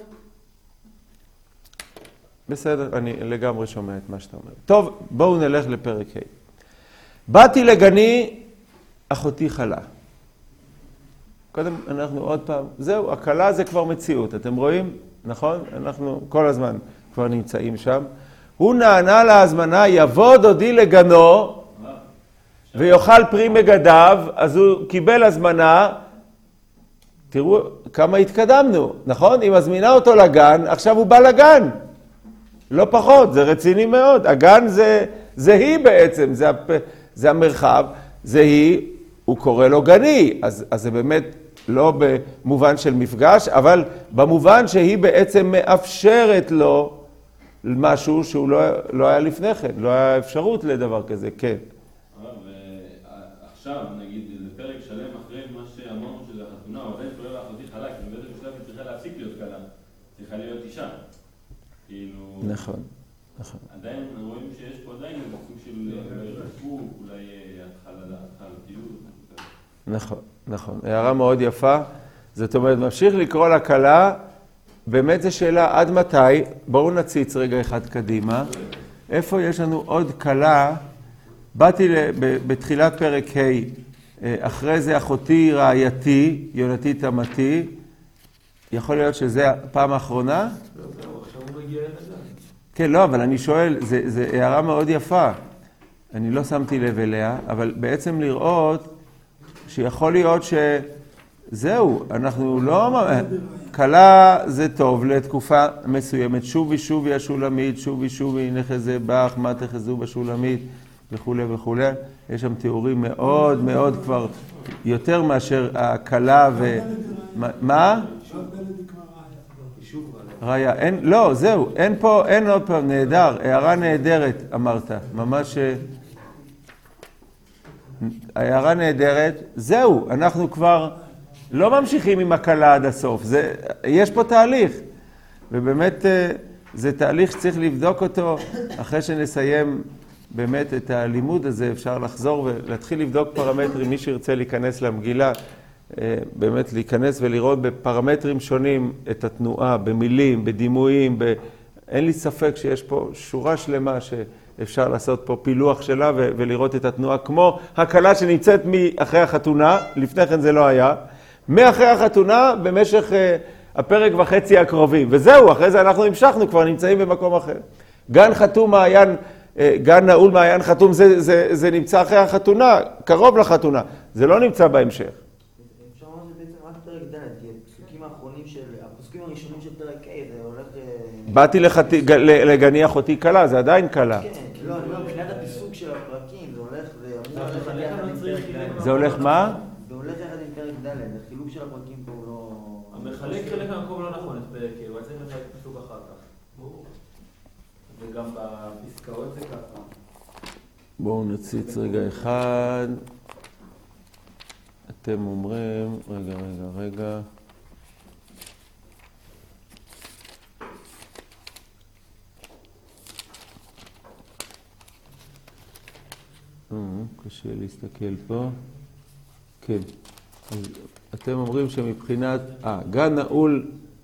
Speaker 1: בסדר, אני לגמרי שומע את מה שאתה אומר. טוב, בואו נלך לפרק ה'. באתי לגני, אחותי חלה. קודם אנחנו עוד פעם, זהו, הקלה זה כבר מציאות, אתם רואים? נכון? אנחנו כל הזמן כבר נמצאים שם. הוא נענה להזמנה, יבוא דודי לגנו, ויאכל פרי מגדיו, אז הוא קיבל הזמנה, תראו כמה התקדמנו, נכון? היא מזמינה אותו לגן, עכשיו הוא בא לגן. לא פחות, זה רציני מאוד. הגן זה היא בעצם, זה המרחב, זה היא, הוא קורא לו גני. אז זה באמת לא במובן של מפגש, אבל במובן שהיא בעצם מאפשרת לו משהו שהוא לא היה לפני כן, לא היה אפשרות לדבר כזה, כן.
Speaker 6: עכשיו, נגיד, זה פרק שלם אחרי מה שאמרנו שזה החתונה, הוא עדיין קורא לה אחותי חלה, כי באיזה בשלב היא צריכה להפסיק להיות קלה, צריכה להיות אישה.
Speaker 1: נכון, נכון.
Speaker 6: עדיין רואים שיש פה עדיין איזה סוג של רפוק, אולי התחלתיות.
Speaker 1: נכון, נכון. הערה מאוד יפה. זאת אומרת, ממשיך לקרוא לה קלה, באמת זו שאלה עד מתי, בואו נציץ רגע אחד קדימה. איפה יש לנו עוד קלה? באתי בתחילת פרק ה', אחרי זה אחותי רעייתי, יונתי תמתי. יכול להיות שזה הפעם האחרונה? כן, לא, אבל אני שואל, זו הערה מאוד יפה. אני לא שמתי לב אליה, אבל בעצם לראות שיכול להיות שזהו, אנחנו לא... קלה זה טוב לתקופה מסוימת. שובי שובי השולמית, שובי שובי נחזה בך, מה תחזו בשולמית, וכו' וכו'. יש שם תיאורים מאוד מאוד כבר יותר מאשר הקלה ו... מה? ראיה, אין, לא, זהו, אין פה, אין עוד פעם, נהדר, הערה נהדרת, אמרת, ממש, הערה נהדרת, זהו, אנחנו כבר לא ממשיכים עם הקלה עד הסוף, יש פה תהליך, ובאמת זה תהליך שצריך לבדוק אותו, אחרי שנסיים באמת את הלימוד הזה, אפשר לחזור ולהתחיל לבדוק פרמטרים, מי שירצה להיכנס למגילה, באמת להיכנס ולראות בפרמטרים שונים את התנועה, במילים, בדימויים, אין לי ספק שיש פה שורה שלמה שאפשר לעשות פה פילוח שלה ולראות את התנועה, כמו הקלה שנמצאת מאחרי החתונה, לפני כן זה לא היה, מאחרי החתונה במשך הפרק וחצי הקרובים, וזהו, אחרי זה אנחנו המשכנו, כבר נמצאים במקום אחר. גן חתום מעיין גן נעול מעיין חתום, זה נמצא אחרי החתונה, קרוב לחתונה. זה לא נמצא בהמשך.
Speaker 5: אפשר לומר שבעצם רק פרק ד', כי הפסוקים הראשונים של פרק ה' זה הולך...
Speaker 1: באתי לגני אחותי קלה, זה עדיין קלה.
Speaker 5: כן, לא, אני אומר, מבחינת הפיסוק של הפרקים, זה הולך...
Speaker 1: זה הולך מה?
Speaker 5: זה הולך יחד עם פרק ד', החילוק של הפרקים פה הוא לא...
Speaker 4: המחלק חלק מהמקום לא נכון, את פרק ה', הוא צריך לחלק פסוק אחר כך. וגם בפסקאות זה ככה.
Speaker 1: בואו נציץ רגע אחד. אתם אומרים, רגע. קשה להסתכל פה. כן. אז אתם אומרים שמבחינת... גן נעול,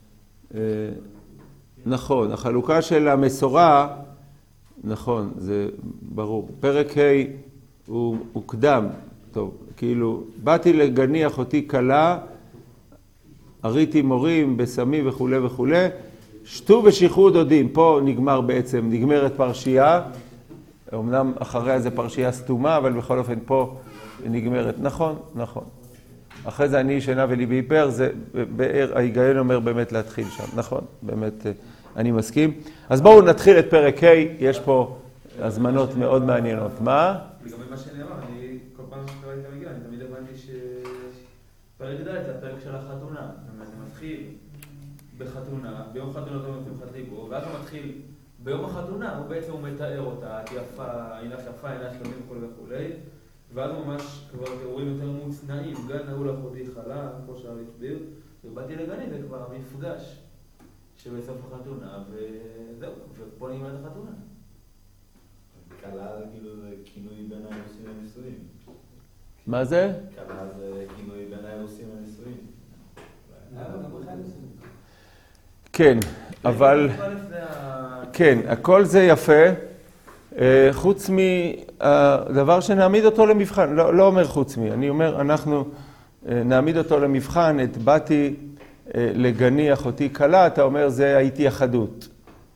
Speaker 1: נכון, החלוקה של המסורה, נכון, זה ברור. פרק ה' הוא קדם. טוב, כאילו, באתי לגני אחותי קלה, הריתי מורים, בסמי וכו' וכו', שתו ושכחו דודים. פה נגמרת פרשייה, אמנם אחריה זה פרשייה סתומה, אבל בכל אופן פה נגמרת. נכון. אחרי זה אני ישנה וליבי יפר, זה ההיגיון אומר באמת להתחיל שם. נכון, באמת אני מסכים. אז בואו נתחיל את פרק ה', יש פה הזמנות מאוד מעניינות. מה?
Speaker 4: לגבי מה שאני אמר, אני כל פעם שקראתי את המגילה, אני תמיד הבנתי שפרק ד' זה הפרק של החתונה. זה מתחיל בחתונה, ביום חתונה אותו מבחת ליבו, ואז הוא מתחיל ביום החתונה, הוא מתאר אותה, את יפה, עינה יפה, עינה שלמים וכו'. ואז ממש כבר אירועים יותר מוצנעים, גן נעול אחותי חלה, כמו שהרב הסביר, ובאתי לגני, זה כבר המפגש שבסוף החתונה, וזהו, ופה נגמרת החתונה.
Speaker 6: קלה זה כאילו כינוי בין האירוסים לנישואים.
Speaker 1: מה זה?
Speaker 6: קלה זה כינוי בין האירוסים לנישואים.
Speaker 1: כן, אבל... כן, הכל זה יפה. חוץ מהדבר שנעמיד אותו למבחן, לא אומר חוץ מי, אני אומר אנחנו נעמיד אותו למבחן, את באתי לגני אחותי קלה, אתה אומר זה ההתייחדות.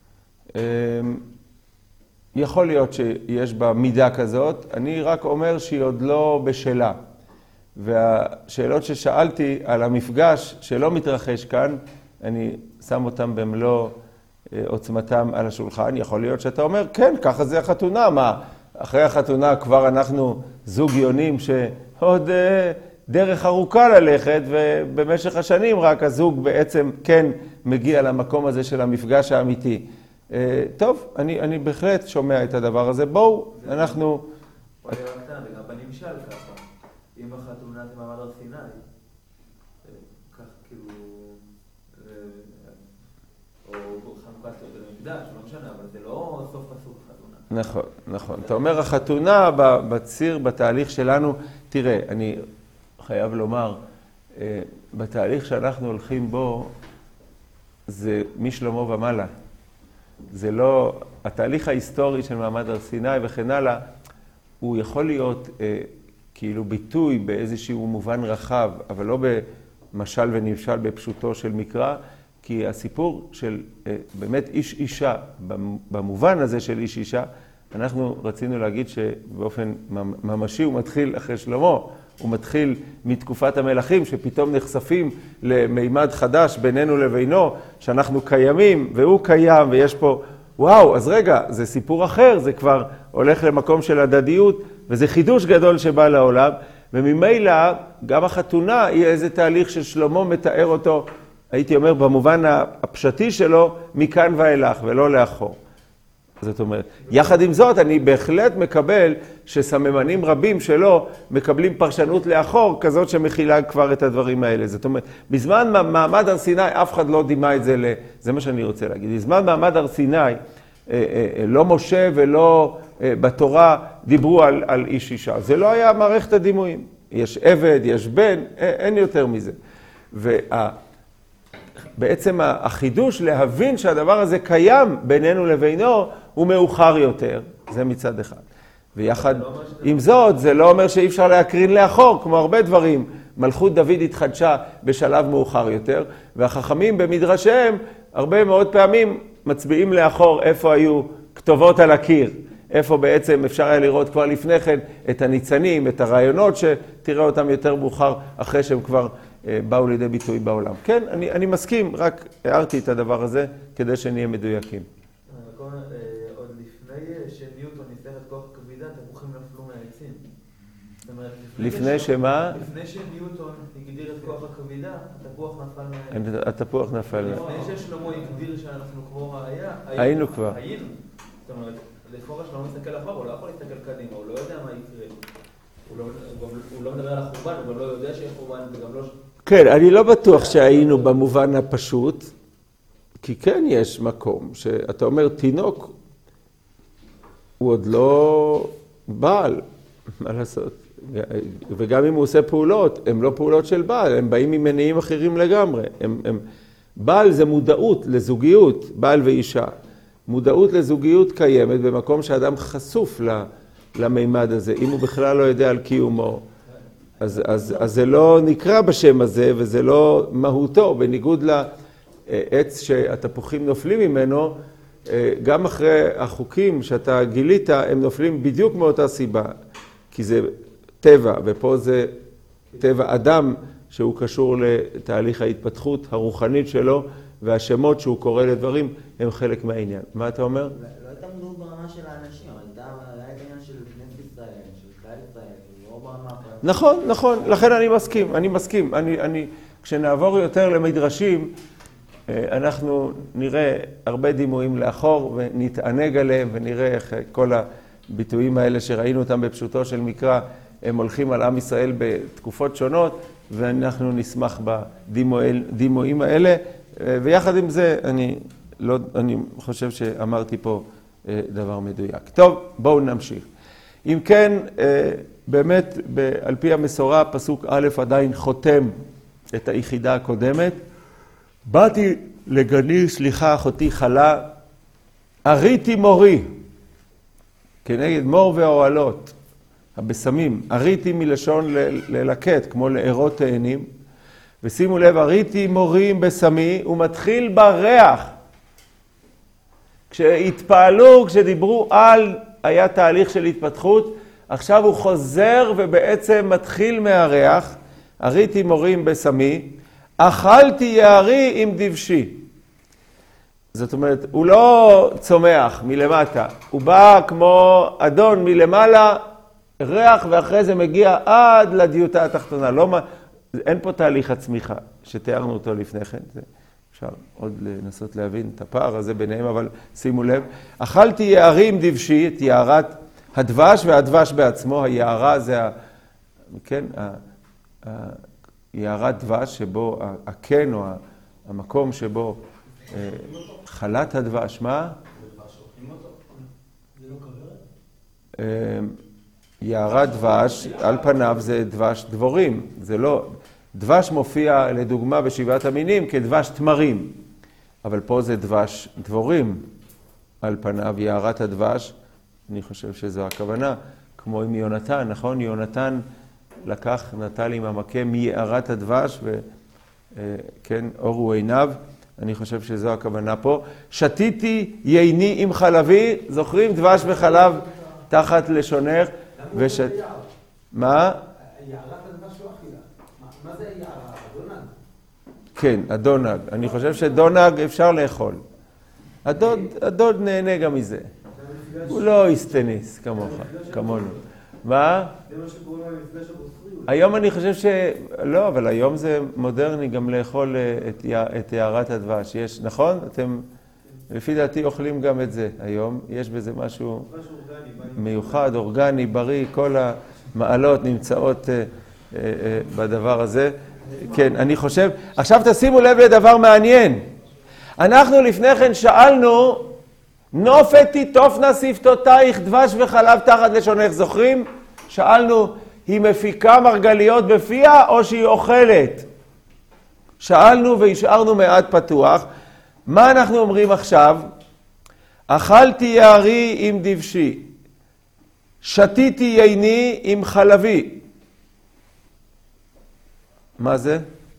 Speaker 1: יכול להיות שיש בה מידה כזאת, אני רק אומר שהיא עוד לא בשלה. והשאלות ששאלתי על המפגש שלא מתרחש כאן, אני שם אותם במלוא עוצמתם על השולחן. יכול להיות שאתה אומר, כן, ככה זה החתונה. מה, אחרי החתונה כבר אנחנו זוג יונים שעוד דרך ארוכה ללכת, ובמשך השנים רק הזוג בעצם כן מגיע למקום הזה של המפגש האמיתי. טוב, אני בהחלט שומע את הדבר הזה. בואו, אנחנו...
Speaker 4: פה היה קטן, וגם בנמשל ככה. אם החתונה זה מעמד הר סיני, כך כאילו... או חנוכת המקדש, לא משנה, אבל זה לא סוף פסוק החתונה.
Speaker 1: נכון. אתה אומר, החתונה בציר, בתהליך שלנו, תראה, אני חייב לומר, בתהליך שאנחנו הולכים בו, זה משלמה ומעלה. זה לא, התהליך ההיסטורי של מעמד הר סיני וכן הלאה, הוא יכול להיות כאילו ביטוי באיזשהו מובן רחב, אבל לא במשל ונמשל בפשוטו של מקרא, כי הסיפור של באמת איש אישה, במובן הזה של איש אישה, אנחנו רצינו להגיד שבאופן ממשי הוא מתחיל אחרי שלמה, הוא מתחיל מתקופת המלכים, שפתאום נחשפים למימד חדש בינינו לבינו, שאנחנו קיימים והוא קיים ויש פה, וואו, אז רגע, זה סיפור אחר, זה כבר הולך למקום של הדדיות, וזה חידוש גדול שבא לעולם, וממילא גם החתונה היא איזה תהליך ששלמה מתאר אותו, הייתי אומר, במובן הפשטי שלו, מכאן ואילך, ולא לאחור. זאת אומרת, יחד עם זאת, אני בהחלט מקבל שסממנים רבים שלו מקבלים פרשנות לאחור, כזאת שמכילה כבר את הדברים האלה. זאת אומרת, בזמן מעמד הר סיני, אף אחד לא דימה את זה זה מה שאני רוצה להגיד. בזמן מעמד הר סיני, לא משה ולא בתורה דיברו על איש אישה. זה לא היה מערכת הדימויים. יש עבד, יש בן, אין יותר מזה. בעצם החידוש להבין שהדבר הזה קיים בינינו לבינו הוא מאוחר יותר, זה מצד אחד. ויחד עם זאת, זה לא אומר שאי אפשר להקרין לאחור, כמו הרבה דברים. מלכות דוד התחדשה בשלב מאוחר יותר, והחכמים במדרשיהם הרבה מאוד פעמים מצביעים לאחור איפה היו כתובות על הקיר. איפה בעצם אפשר היה לראות כבר לפני כן את הניצנים, את הרעיונות, שתראה אותם יותר מאוחר אחרי שהם כבר באו לידי ביטוי בעולם. כן, אני מסכים, רק הערתי את הדבר הזה כדי שנהיה מדויקים.
Speaker 4: עוד לפני שניוטון ניסח את כוח הכבידה, תפוחים נפלו מהעצים. זאת אומרת,
Speaker 1: לפני שמה?
Speaker 4: לפני שניוטון הגדיר את כוח הכבידה, התפוח נפל מהעצים.
Speaker 1: התפוח נפל.
Speaker 4: לפני ששלמה הגדיר שאנחנו כמו ראיה,
Speaker 1: היינו כבר.
Speaker 4: היינו. זאת אומרת, לכאורה שלמה מסתכל אחורה, הוא לא יכול להסתכל קדימה, הוא לא יודע מה יקרה. הוא לא מדבר על החורבן, הוא גם לא יודע שיהיה חורבן, וגם לא...
Speaker 1: כן, אני לא בטוח שהיינו במובן הפשוט, כי כן יש מקום שאתה אומר, תינוק, הוא עוד לא בעל, מה לעשות? וגם אם הוא עושה פעולות, הן לא פעולות של בעל, הם באים עם מניעים אחרים לגמרי. בעל זה מודעות לזוגיות, בעל ואישה. מודעות לזוגיות קיימת במקום שאדם חשוף למימד הזה, אם הוא בכלל לא יודע על קיומו. אז זה לא נקרא בשם הזה, וזה לא מהותו, בניגוד לעץ שהתפוחים נופלים ממנו, גם אחרי החוקים שאתה גילית, הם נופלים בדיוק מאותה סיבה, כי זה טבע, ופה זה טבע אדם שהוא קשור לתהליך ההתפתחות הרוחנית שלו, והשמות שהוא קורא לדברים הם חלק מהעניין. מה אתה אומר?
Speaker 5: לא הייתה מודעות ברמה של האנשים, אבל היה עניין של כנסת ישראל, של כלל ישראל, לא ברמה...
Speaker 1: נכון, לכן אני מסכים. כשנעבור יותר למדרשים, אנחנו נראה הרבה דימויים לאחור ונתענג עליהם ונראה איך כל הביטויים האלה שראינו אותם בפשוטו של מקרא, הם הולכים על עם ישראל בתקופות שונות, ואנחנו נשמח בדימויים האלה. ויחד עם זה, אני חושב שאמרתי פה דבר מדויק. טוב, בואו נמשיך. אם כן, באמת, על פי המסורה, פסוק א' עדיין חותם את היחידה הקודמת. באתי לגני, סליחה, אחותי חלה, אריתי מורי, כנגד מור והאוהלות, הבשמים. אריתי מלשון ללקט, כמו לארות תאנים. ושימו לב, אריתי מורי עם בשמי, הוא מתחיל בריח. כשהתפעלו, כשדיברו על, היה תהליך של התפתחות, עכשיו הוא חוזר ובעצם מתחיל מהריח. אריתי מורי עם בשמי, אכלתי יערי עם דבשי. זאת אומרת, הוא לא צומח מלמטה, הוא בא כמו אדון מלמעלה, ריח, ואחרי זה מגיע עד לדיוטה התחתונה. אין פה תהליך הצמיחה שתיארנו אותו לפני כן. אפשר עוד לנסות להבין את הפער הזה ביניהם, אבל שימו לב. אכלתי יערי עם דבשי, את יערת הדבש, והדבש בעצמו, היערה זה, כן, יערת דבש שבו הקן או המקום שבו חלת הדבש, מה? יערת דבש, על פניו זה דבש דבורים, זה לא, דבש מופיע לדוגמה בשבעת המינים כדבש תמרים, אבל פה זה דבש דבורים, על פניו יערת הדבש, אני חושב שזו הכוונה, כמו עם יונתן, נכון? יונתן לקח, נטל עם המכה מיערת הדבש, וכן, אורו עיניו, אני חושב שזו הכוונה פה. שתיתי ייני עם חלבי, זוכרים? דבש וחלב תחת לשונך. מה?
Speaker 2: יערת הדבש לא אכילה. מה זה יערה? הדונג?
Speaker 1: כן, הדונג. אני חושב שדונג אפשר לאכול. הדוד נהנה גם מזה. הוא לא היסטניס כמוך, כמונו. מה?
Speaker 2: זה מה שקוראים למפגש הבוסרי.
Speaker 1: היום אני חושב לא, אבל היום זה מודרני גם לאכול את יערת הדבש. יש, נכון? אתם, לפי דעתי, אוכלים גם את זה היום. יש בזה משהו מיוחד, אורגני, בריא, כל המעלות נמצאות בדבר הזה. כן, אני חושב. עכשיו תשימו לב לדבר מעניין. אנחנו לפני כן שאלנו, נופתי תופנה שפתותייך דבש וחלב תחת לשונך, זוכרים? שאלנו, היא מפיקה מרגליות בפיה או שהיא אוכלת? שאלנו והשארנו מעט פתוח. מה אנחנו אומרים עכשיו? אכלתי יערי עם דבשי, שתיתי ייני עם חלבי. מה זה?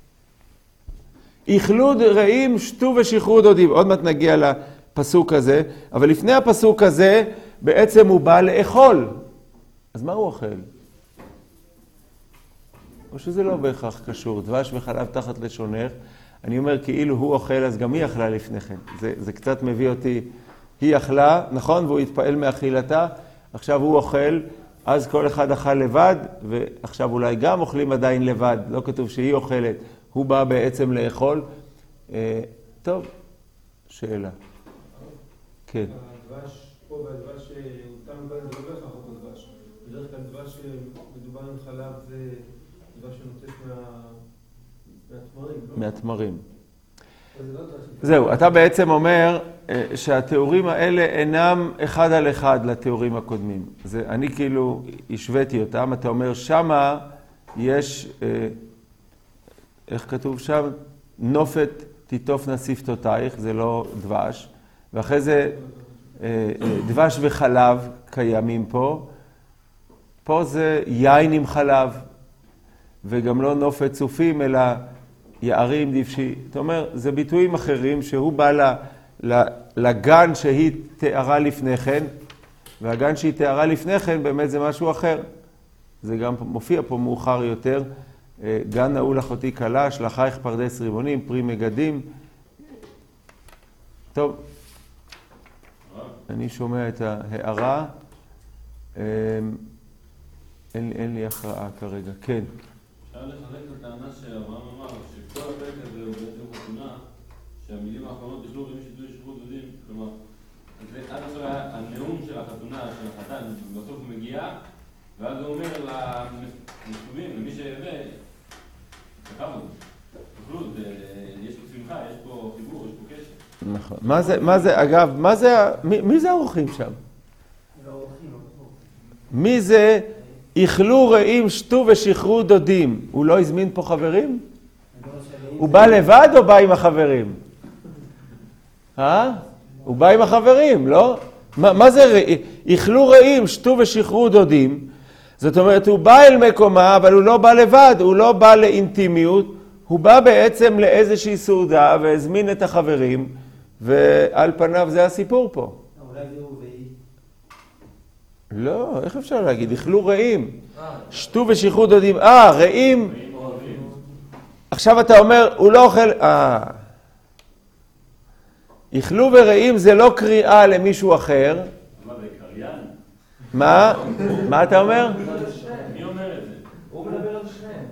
Speaker 1: איכלו רעים, שתו ושחרו דודים. עוד מעט נגיע לפסוק הזה, אבל לפני הפסוק הזה, בעצם הוא בא לאכול. אז מה הוא אוכל? או שזה לא בהכרח קשור, דבש וחלב תחת לשונך. אני אומר, כאילו הוא אוכל, אז גם היא אכלה לפני כן. זה קצת מביא אותי, היא אכלה, נכון? והוא התפעל מאכילתה, עכשיו הוא אוכל, אז כל אחד אכל לבד, ועכשיו אולי גם אוכלים עדיין לבד, לא כתוב שהיא אוכלת, הוא בא בעצם לאכול. טוב, שאלה. כן.
Speaker 2: הדבש פה והדבש שהותנו בהם זה לא בהכרח אותו דבש. בדרך כלל דבש שמדובר עם חלב זה דבש שנוטף מהתמרים, לא?
Speaker 1: מהתמרים.
Speaker 2: זה לא דבש.
Speaker 1: זהו, אתה בעצם אומר שהתיאורים האלה אינם אחד על אחד לתיאורים הקודמים. אני כאילו השוויתי אותם, אתה אומר שמה יש, איך כתוב שם? נופת תיטופנה שפתותייך, זה לא דבש, ואחרי זה דבש וחלב קיימים פה. פה זה יין עם חלב, וגם לא נופת צופים, אלא יערים דבשי. זאת אומרת, זה ביטויים אחרים שהוא בא לגן שהיא תיארה לפני כן, והגן שהיא תיארה לפני כן באמת זה משהו אחר. זה גם מופיע פה מאוחר יותר. גן נעול אחותי קלה, שלחייך פרדס ריבונים, פרי מגדים. טוב, אני שומע את ההערה. אין לי הכרעה כרגע. כן.
Speaker 6: אפשר לחלק את הטענה שאברהם אמר, שכל הפרק הזה הוא בעצם חתונה, שהמילים האחרונות ישלו רעים שידעו ישבו דודים, כלומר, עד עכשיו היה הנאום של החתונה, של החתן, בסוף הוא מגיע, ואז הוא אומר למסובים, למי שיבא, תקבלו, תוכלו, יש פה שמחה, יש פה חיבור, יש פה קשר.
Speaker 1: נכון. מה זה, אגב, מי זה האורחים שם? מי זה? איכלו רעים, שתו ושחרו דודים. הוא לא הזמין פה חברים? הוא בא לבד או בא עם החברים? הוא בא עם החברים, לא? מה זה איכלו רעים, שתו ושחרו דודים? זאת אומרת, הוא בא אל מקומה, אבל הוא לא בא לבד, הוא לא בא לאינטימיות, הוא בא בעצם לאיזושהי סעודה והזמין את החברים, ועל פניו זה הסיפור פה.
Speaker 5: אולי זה הוא והיא.
Speaker 1: לא, איך אפשר להגיד? איכלו רעים. שתו ושחרו דודים. רעים. עכשיו אתה אומר, הוא לא אוכל... איכלו ורעים זה לא קריאה למישהו אחר.
Speaker 6: מה זה, קריין?
Speaker 1: מה אתה אומר?
Speaker 6: מי אומר את זה?
Speaker 2: הוא מדבר על שניהם.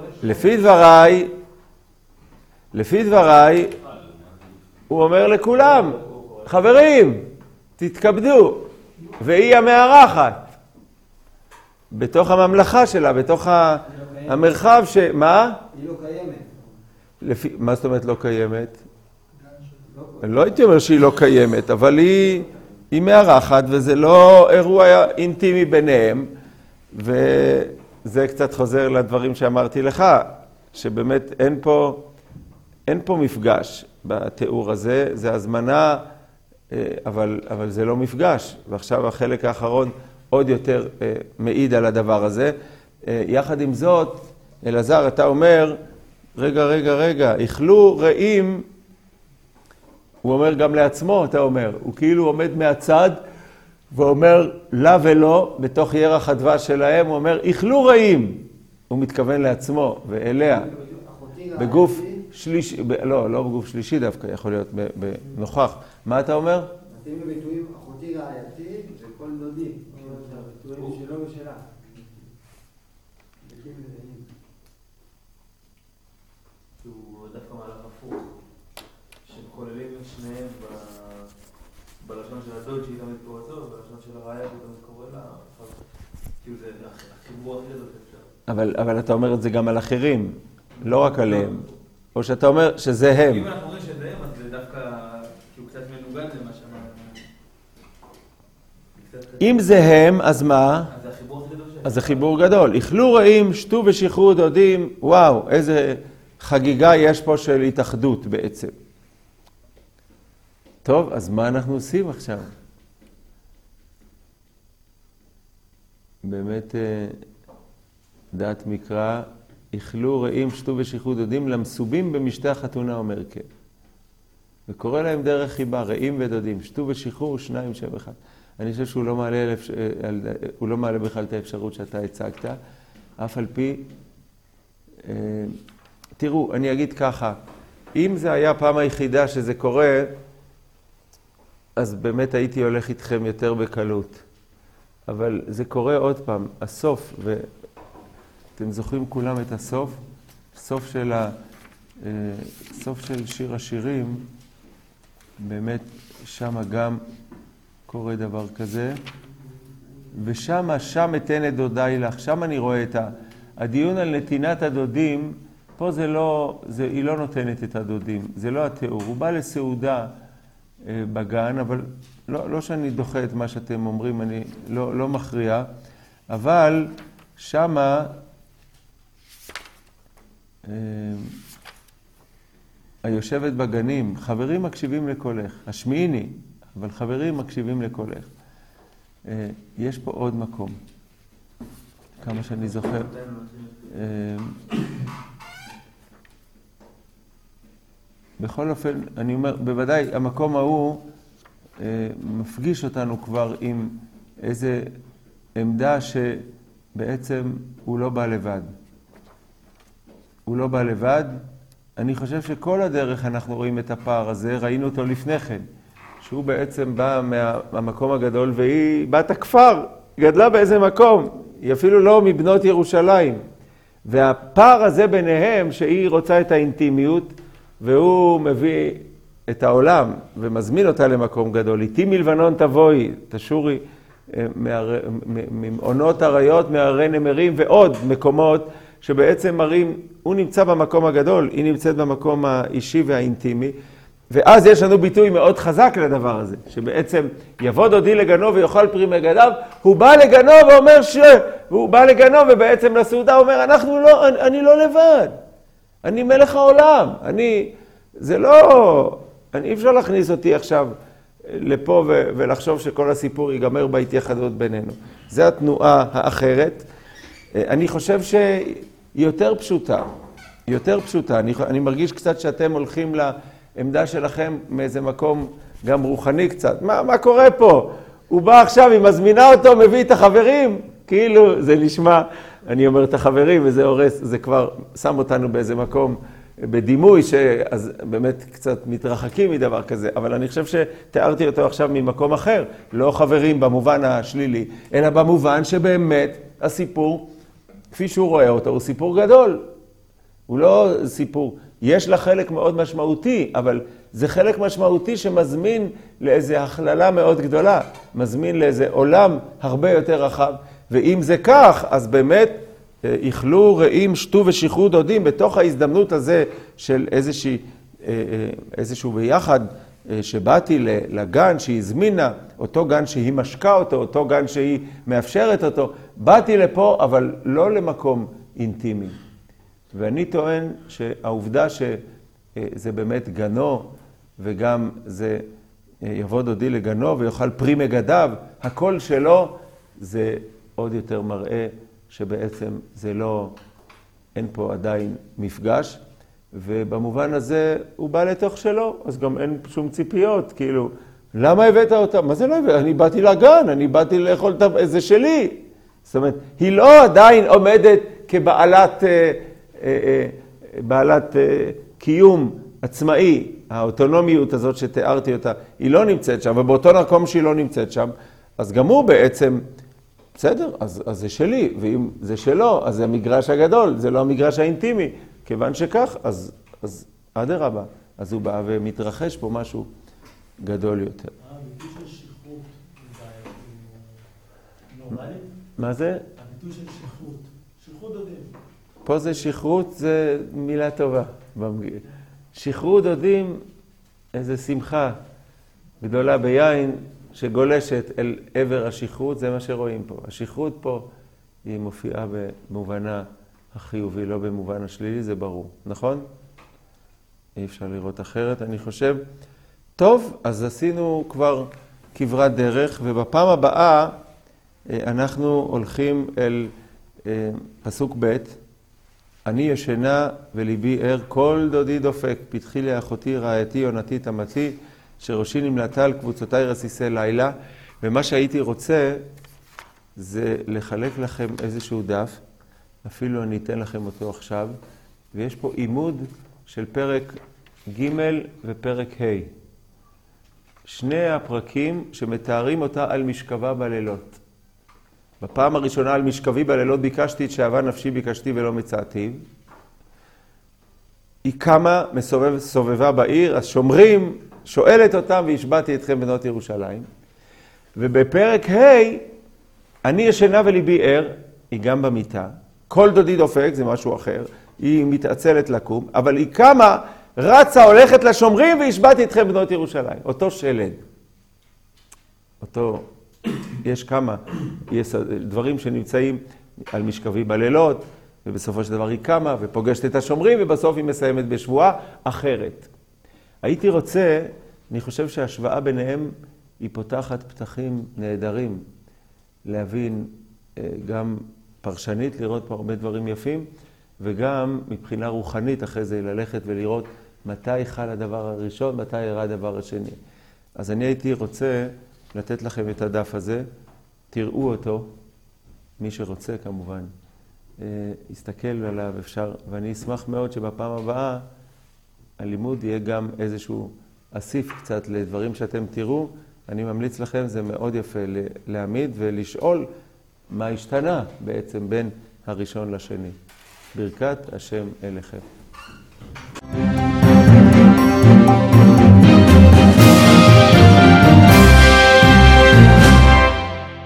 Speaker 1: לפי דבריי, הוא אומר לכולם, חברים, תתכבדו. והיא המארחת. בתוך הממלכה שלה, בתוך המרחב מה?
Speaker 5: היא לא קיימת.
Speaker 1: מה זאת אומרת לא קיימת? אני לא הייתי אומר שהיא לא קיימת, אבל היא מארחת, וזה לא אירוע אינטימי ביניהם, וזה קצת חוזר לדברים שאמרתי לך, שבאמת אין פה מפגש בתיאור הזה, זה הזמנה, אבל זה לא מפגש, ועכשיו החלק האחרון עוד יותר מעיד על הדבר הזה. יחד עם זאת, אלעזר, אתה אומר, רגע, איכלו רעים, הוא אומר גם לעצמו, אתה אומר, הוא כאילו עומד מהצד, ואומר לה ולא, בתוך ירח הדבש שלהם, הוא אומר, איכלו רעים, הוא מתכוון לעצמו ואליה, בגוף שלישי, לא בגוף שלישי דווקא, יכול להיות בנוכח. מה אתה אומר?
Speaker 5: מתאים לביטויים אחותי רעייתי וכל דודי, ביטויים שלו ושלה.
Speaker 4: שהוא דווקא מהלך הפוך, שכוללים את שניהם בלשון של הדוד שהיא תמיד קורא טוב, בלשון של הרעיה שהיא תמיד קורא לה, כאילו זה החיבור הכי גדול שאפשר.
Speaker 1: אבל אתה אומר את זה גם על אחרים, לא רק עליהם. או שאתה אומר שזה הם.
Speaker 4: אם אנחנו אומרים שזה הם, אז זה דווקא, כי הוא קצת מנוגד למה שאמרנו.
Speaker 1: אם זה הם, אז מה?
Speaker 4: אז זה החיבור הכי גדול שאפשר.
Speaker 1: אז זה חיבור גדול. איכלו רעים, שתו ושחרו דודים, וואו, איזה חגיגה יש פה של התאחדות בעצם. טוב, אז מה אנחנו עושים עכשיו? באמת דעת מקרא, איכלו רעים, שתו ושחרו דודים, למסובים במשתה החתונה אומר כן. וקורא להם דרך חיבה, רעים ודודים, שתו ושחרו שניים שם אחד. אני חושב שהוא לא מעלה, הוא לא מעלה בכלל את האפשרות שאתה הצגת, אף על פי, תראו, אני אגיד ככה, אם זה היה הפעם היחידה שזה קורה, אז באמת הייתי הולך איתכם יותר בקלות. אבל זה קורה עוד פעם, הסוף, ואתם זוכרים כולם את הסוף? סוף של שיר השירים, באמת שם גם קורה דבר כזה. ושם אתן את דודיי לך, שם אני רואה את הדיון על נתינת הדודים, פה היא לא נותנת את הדודים, זה לא התיאור. הוא בא לסעודה בגן, אבל לא שאני דוחה את מה שאתם אומרים, אני לא מכריע, אבל שמה היושבת בגנים, חברים מקשיבים לקולך, השמיעיני, אבל חברים מקשיבים לקולך. יש פה עוד מקום, כמה שאני זוכר. בכל אופן, אני אומר, בוודאי המקום ההוא מפגיש אותנו כבר עם איזה עמדה שבעצם הוא לא בא לבד. הוא לא בא לבד. אני חושב שכל הדרך אנחנו רואים את הפער הזה, ראינו אותו לפני כן, שהוא בעצם בא מהמקום הגדול, והיא בת הכפר, גדלה באיזה מקום, היא אפילו לא מבנות ירושלים. והפער הזה ביניהם, שהיא רוצה את האינטימיות, והוא מביא את העולם ומזמין אותה למקום גדול. איתי מלבנון תבואי, תשורי מעונות הריות, מהרי נמרים ועוד מקומות שבעצם מראים, הוא נמצא במקום הגדול, היא נמצאת במקום האישי והאינטימי, ואז יש לנו ביטוי מאוד חזק לדבר הזה, שבעצם יבוא דודי לגנו ויאכל פרי מגדיו, הוא בא לגנו ואומר והוא בא לגנו ובעצם לסעודה אומר, אני לא לבד. אני מלך העולם, אי אפשר להכניס אותי עכשיו לפה ולחשוב שכל הסיפור ייגמר בהתייחדות בינינו. זו התנועה האחרת. אני חושב שהיא יותר פשוטה. אני מרגיש קצת שאתם הולכים לעמדה שלכם מאיזה מקום גם רוחני קצת. מה קורה פה? הוא בא עכשיו, היא מזמינה אותו, מביא את החברים, כאילו זה נשמע, אני אומר את החברים וזה הורס, זה כבר שם אותנו באיזה מקום בדימוי, אז באמת קצת מתרחקים מדבר כזה, אבל אני חושב שתיארתי אותו עכשיו ממקום אחר, לא חברים במובן השלילי, אלא במובן שבאמת הסיפור, כפי שהוא רואה אותו, הוא סיפור גדול. הוא לא סיפור, יש לה חלק מאוד משמעותי, אבל זה חלק משמעותי שמזמין לאיזו הכללה מאוד גדולה, מזמין לאיזה עולם הרבה יותר רחב, ואם זה כך, אז באמת יחלו רעים, שתו ושחרו דודים בתוך ההזדמנות הזה של איזשהו ביחד שבאתי לגן שהיא הזמינה, אותו גן שהיא משקה אותו גן שהיא מאפשרת אותו, באתי לפה אבל לא למקום אינטימי. ואני טוען שהעובדה שזה באמת גנו וגם זה יבוא דודי לגנו ויאכל פרי מגדיו, הכל שלו, זה עוד יותר מראה שבעצם זה לא, אין פה עדיין מפגש, ובמובן הזה הוא בא לתוך שלו, אז גם אין שום ציפיות, כאילו, למה הבאת אותה? מה זה לא הבאת? אני באתי לגן, אני באתי לאכול את זה שלי. זאת אומרת, היא לא עדיין עומדת כבעלת קיום עצמאי, האוטונומיות הזאת שתיארתי אותה, היא לא נמצאת שם, ובאותו מקום שהיא לא נמצאת שם, אז גם הוא בעצם, בסדר, אז זה שלי, ואם זה שלו, אז זה המגרש הגדול, זה לא המגרש האינטימי. כיוון שכך, אז אדרבה, אז הוא בא ומתרחש פה משהו גדול יותר.
Speaker 3: הביטוי של שכרות, נורמלי?
Speaker 1: מה זה?
Speaker 3: הביטוי של שכרות דודים.
Speaker 1: פה זה שכרות, זה מילה טובה. שכרות דודים, איזו שמחה גדולה ביין, שגולשת אל עבר השכרות, זה מה שרואים פה. השכרות פה היא מופיעה במובנה החיובי, לא במובן השלילי, זה ברור. נכון? אי אפשר לראות אחרת, אני חושב. טוב, אז עשינו כבר כברת דרך, ובפעם הבאה אנחנו הולכים אל פסוק ב' אני ישנה וליבי ער, כל דודי דופק, פתחי לי אחותי, רעייתי, יונתי, תמתי, שראשי נמלטה על קבוצותיי רסיסי לילה. ומה שהייתי רוצה זה לחלק לכם איזשהו דף, אפילו אני אתן לכם אותו עכשיו, ויש פה עימוד של פרק ג' ופרק ה'. שני הפרקים שמתארים אותה על משכבה בלילות. בפעם הראשונה על משכבי בלילות ביקשתי את שאהבה נפשי ביקשתי ולא מצאתיו. היא קמה, סובבה בעיר, השומרים, שואלת אותם והשבעתי אתכם בנות ירושלים. ובפרק ה' אני ישנה וליבי ער, היא גם במיטה. כל דודי דופק, זה משהו אחר, היא מתעצלת לקום, אבל היא קמה, רצה, הולכת לשומרים והשבעתי אתכם בנות ירושלים. אותו שלד. אותו, יש כמה, יש דברים שנמצאים על משכבי בלילות, ובסופו של דבר היא קמה ופוגשת את השומרים, ובסוף היא מסיימת בשבועה אחרת. הייתי רוצה, אני חושב שההשוואה ביניהם היא פותחת פתחים נהדרים, להבין גם פרשנית, לראות פה הרבה דברים יפים, וגם מבחינה רוחנית אחרי זה ללכת ולראות מתי חל הדבר הראשון, מתי ירד הדבר השני. אז אני הייתי רוצה לתת לכם את הדף הזה, תראו אותו, מי שרוצה כמובן, יסתכל עליו אפשר, ואני אשמח מאוד שבפעם הבאה הלימוד יהיה גם איזשהו אסיף קצת לדברים שאתם תראו. אני ממליץ לכם, זה מאוד יפה להעמיד ולשאול מה השתנה בעצם בין הראשון לשני. ברכת השם אליכם.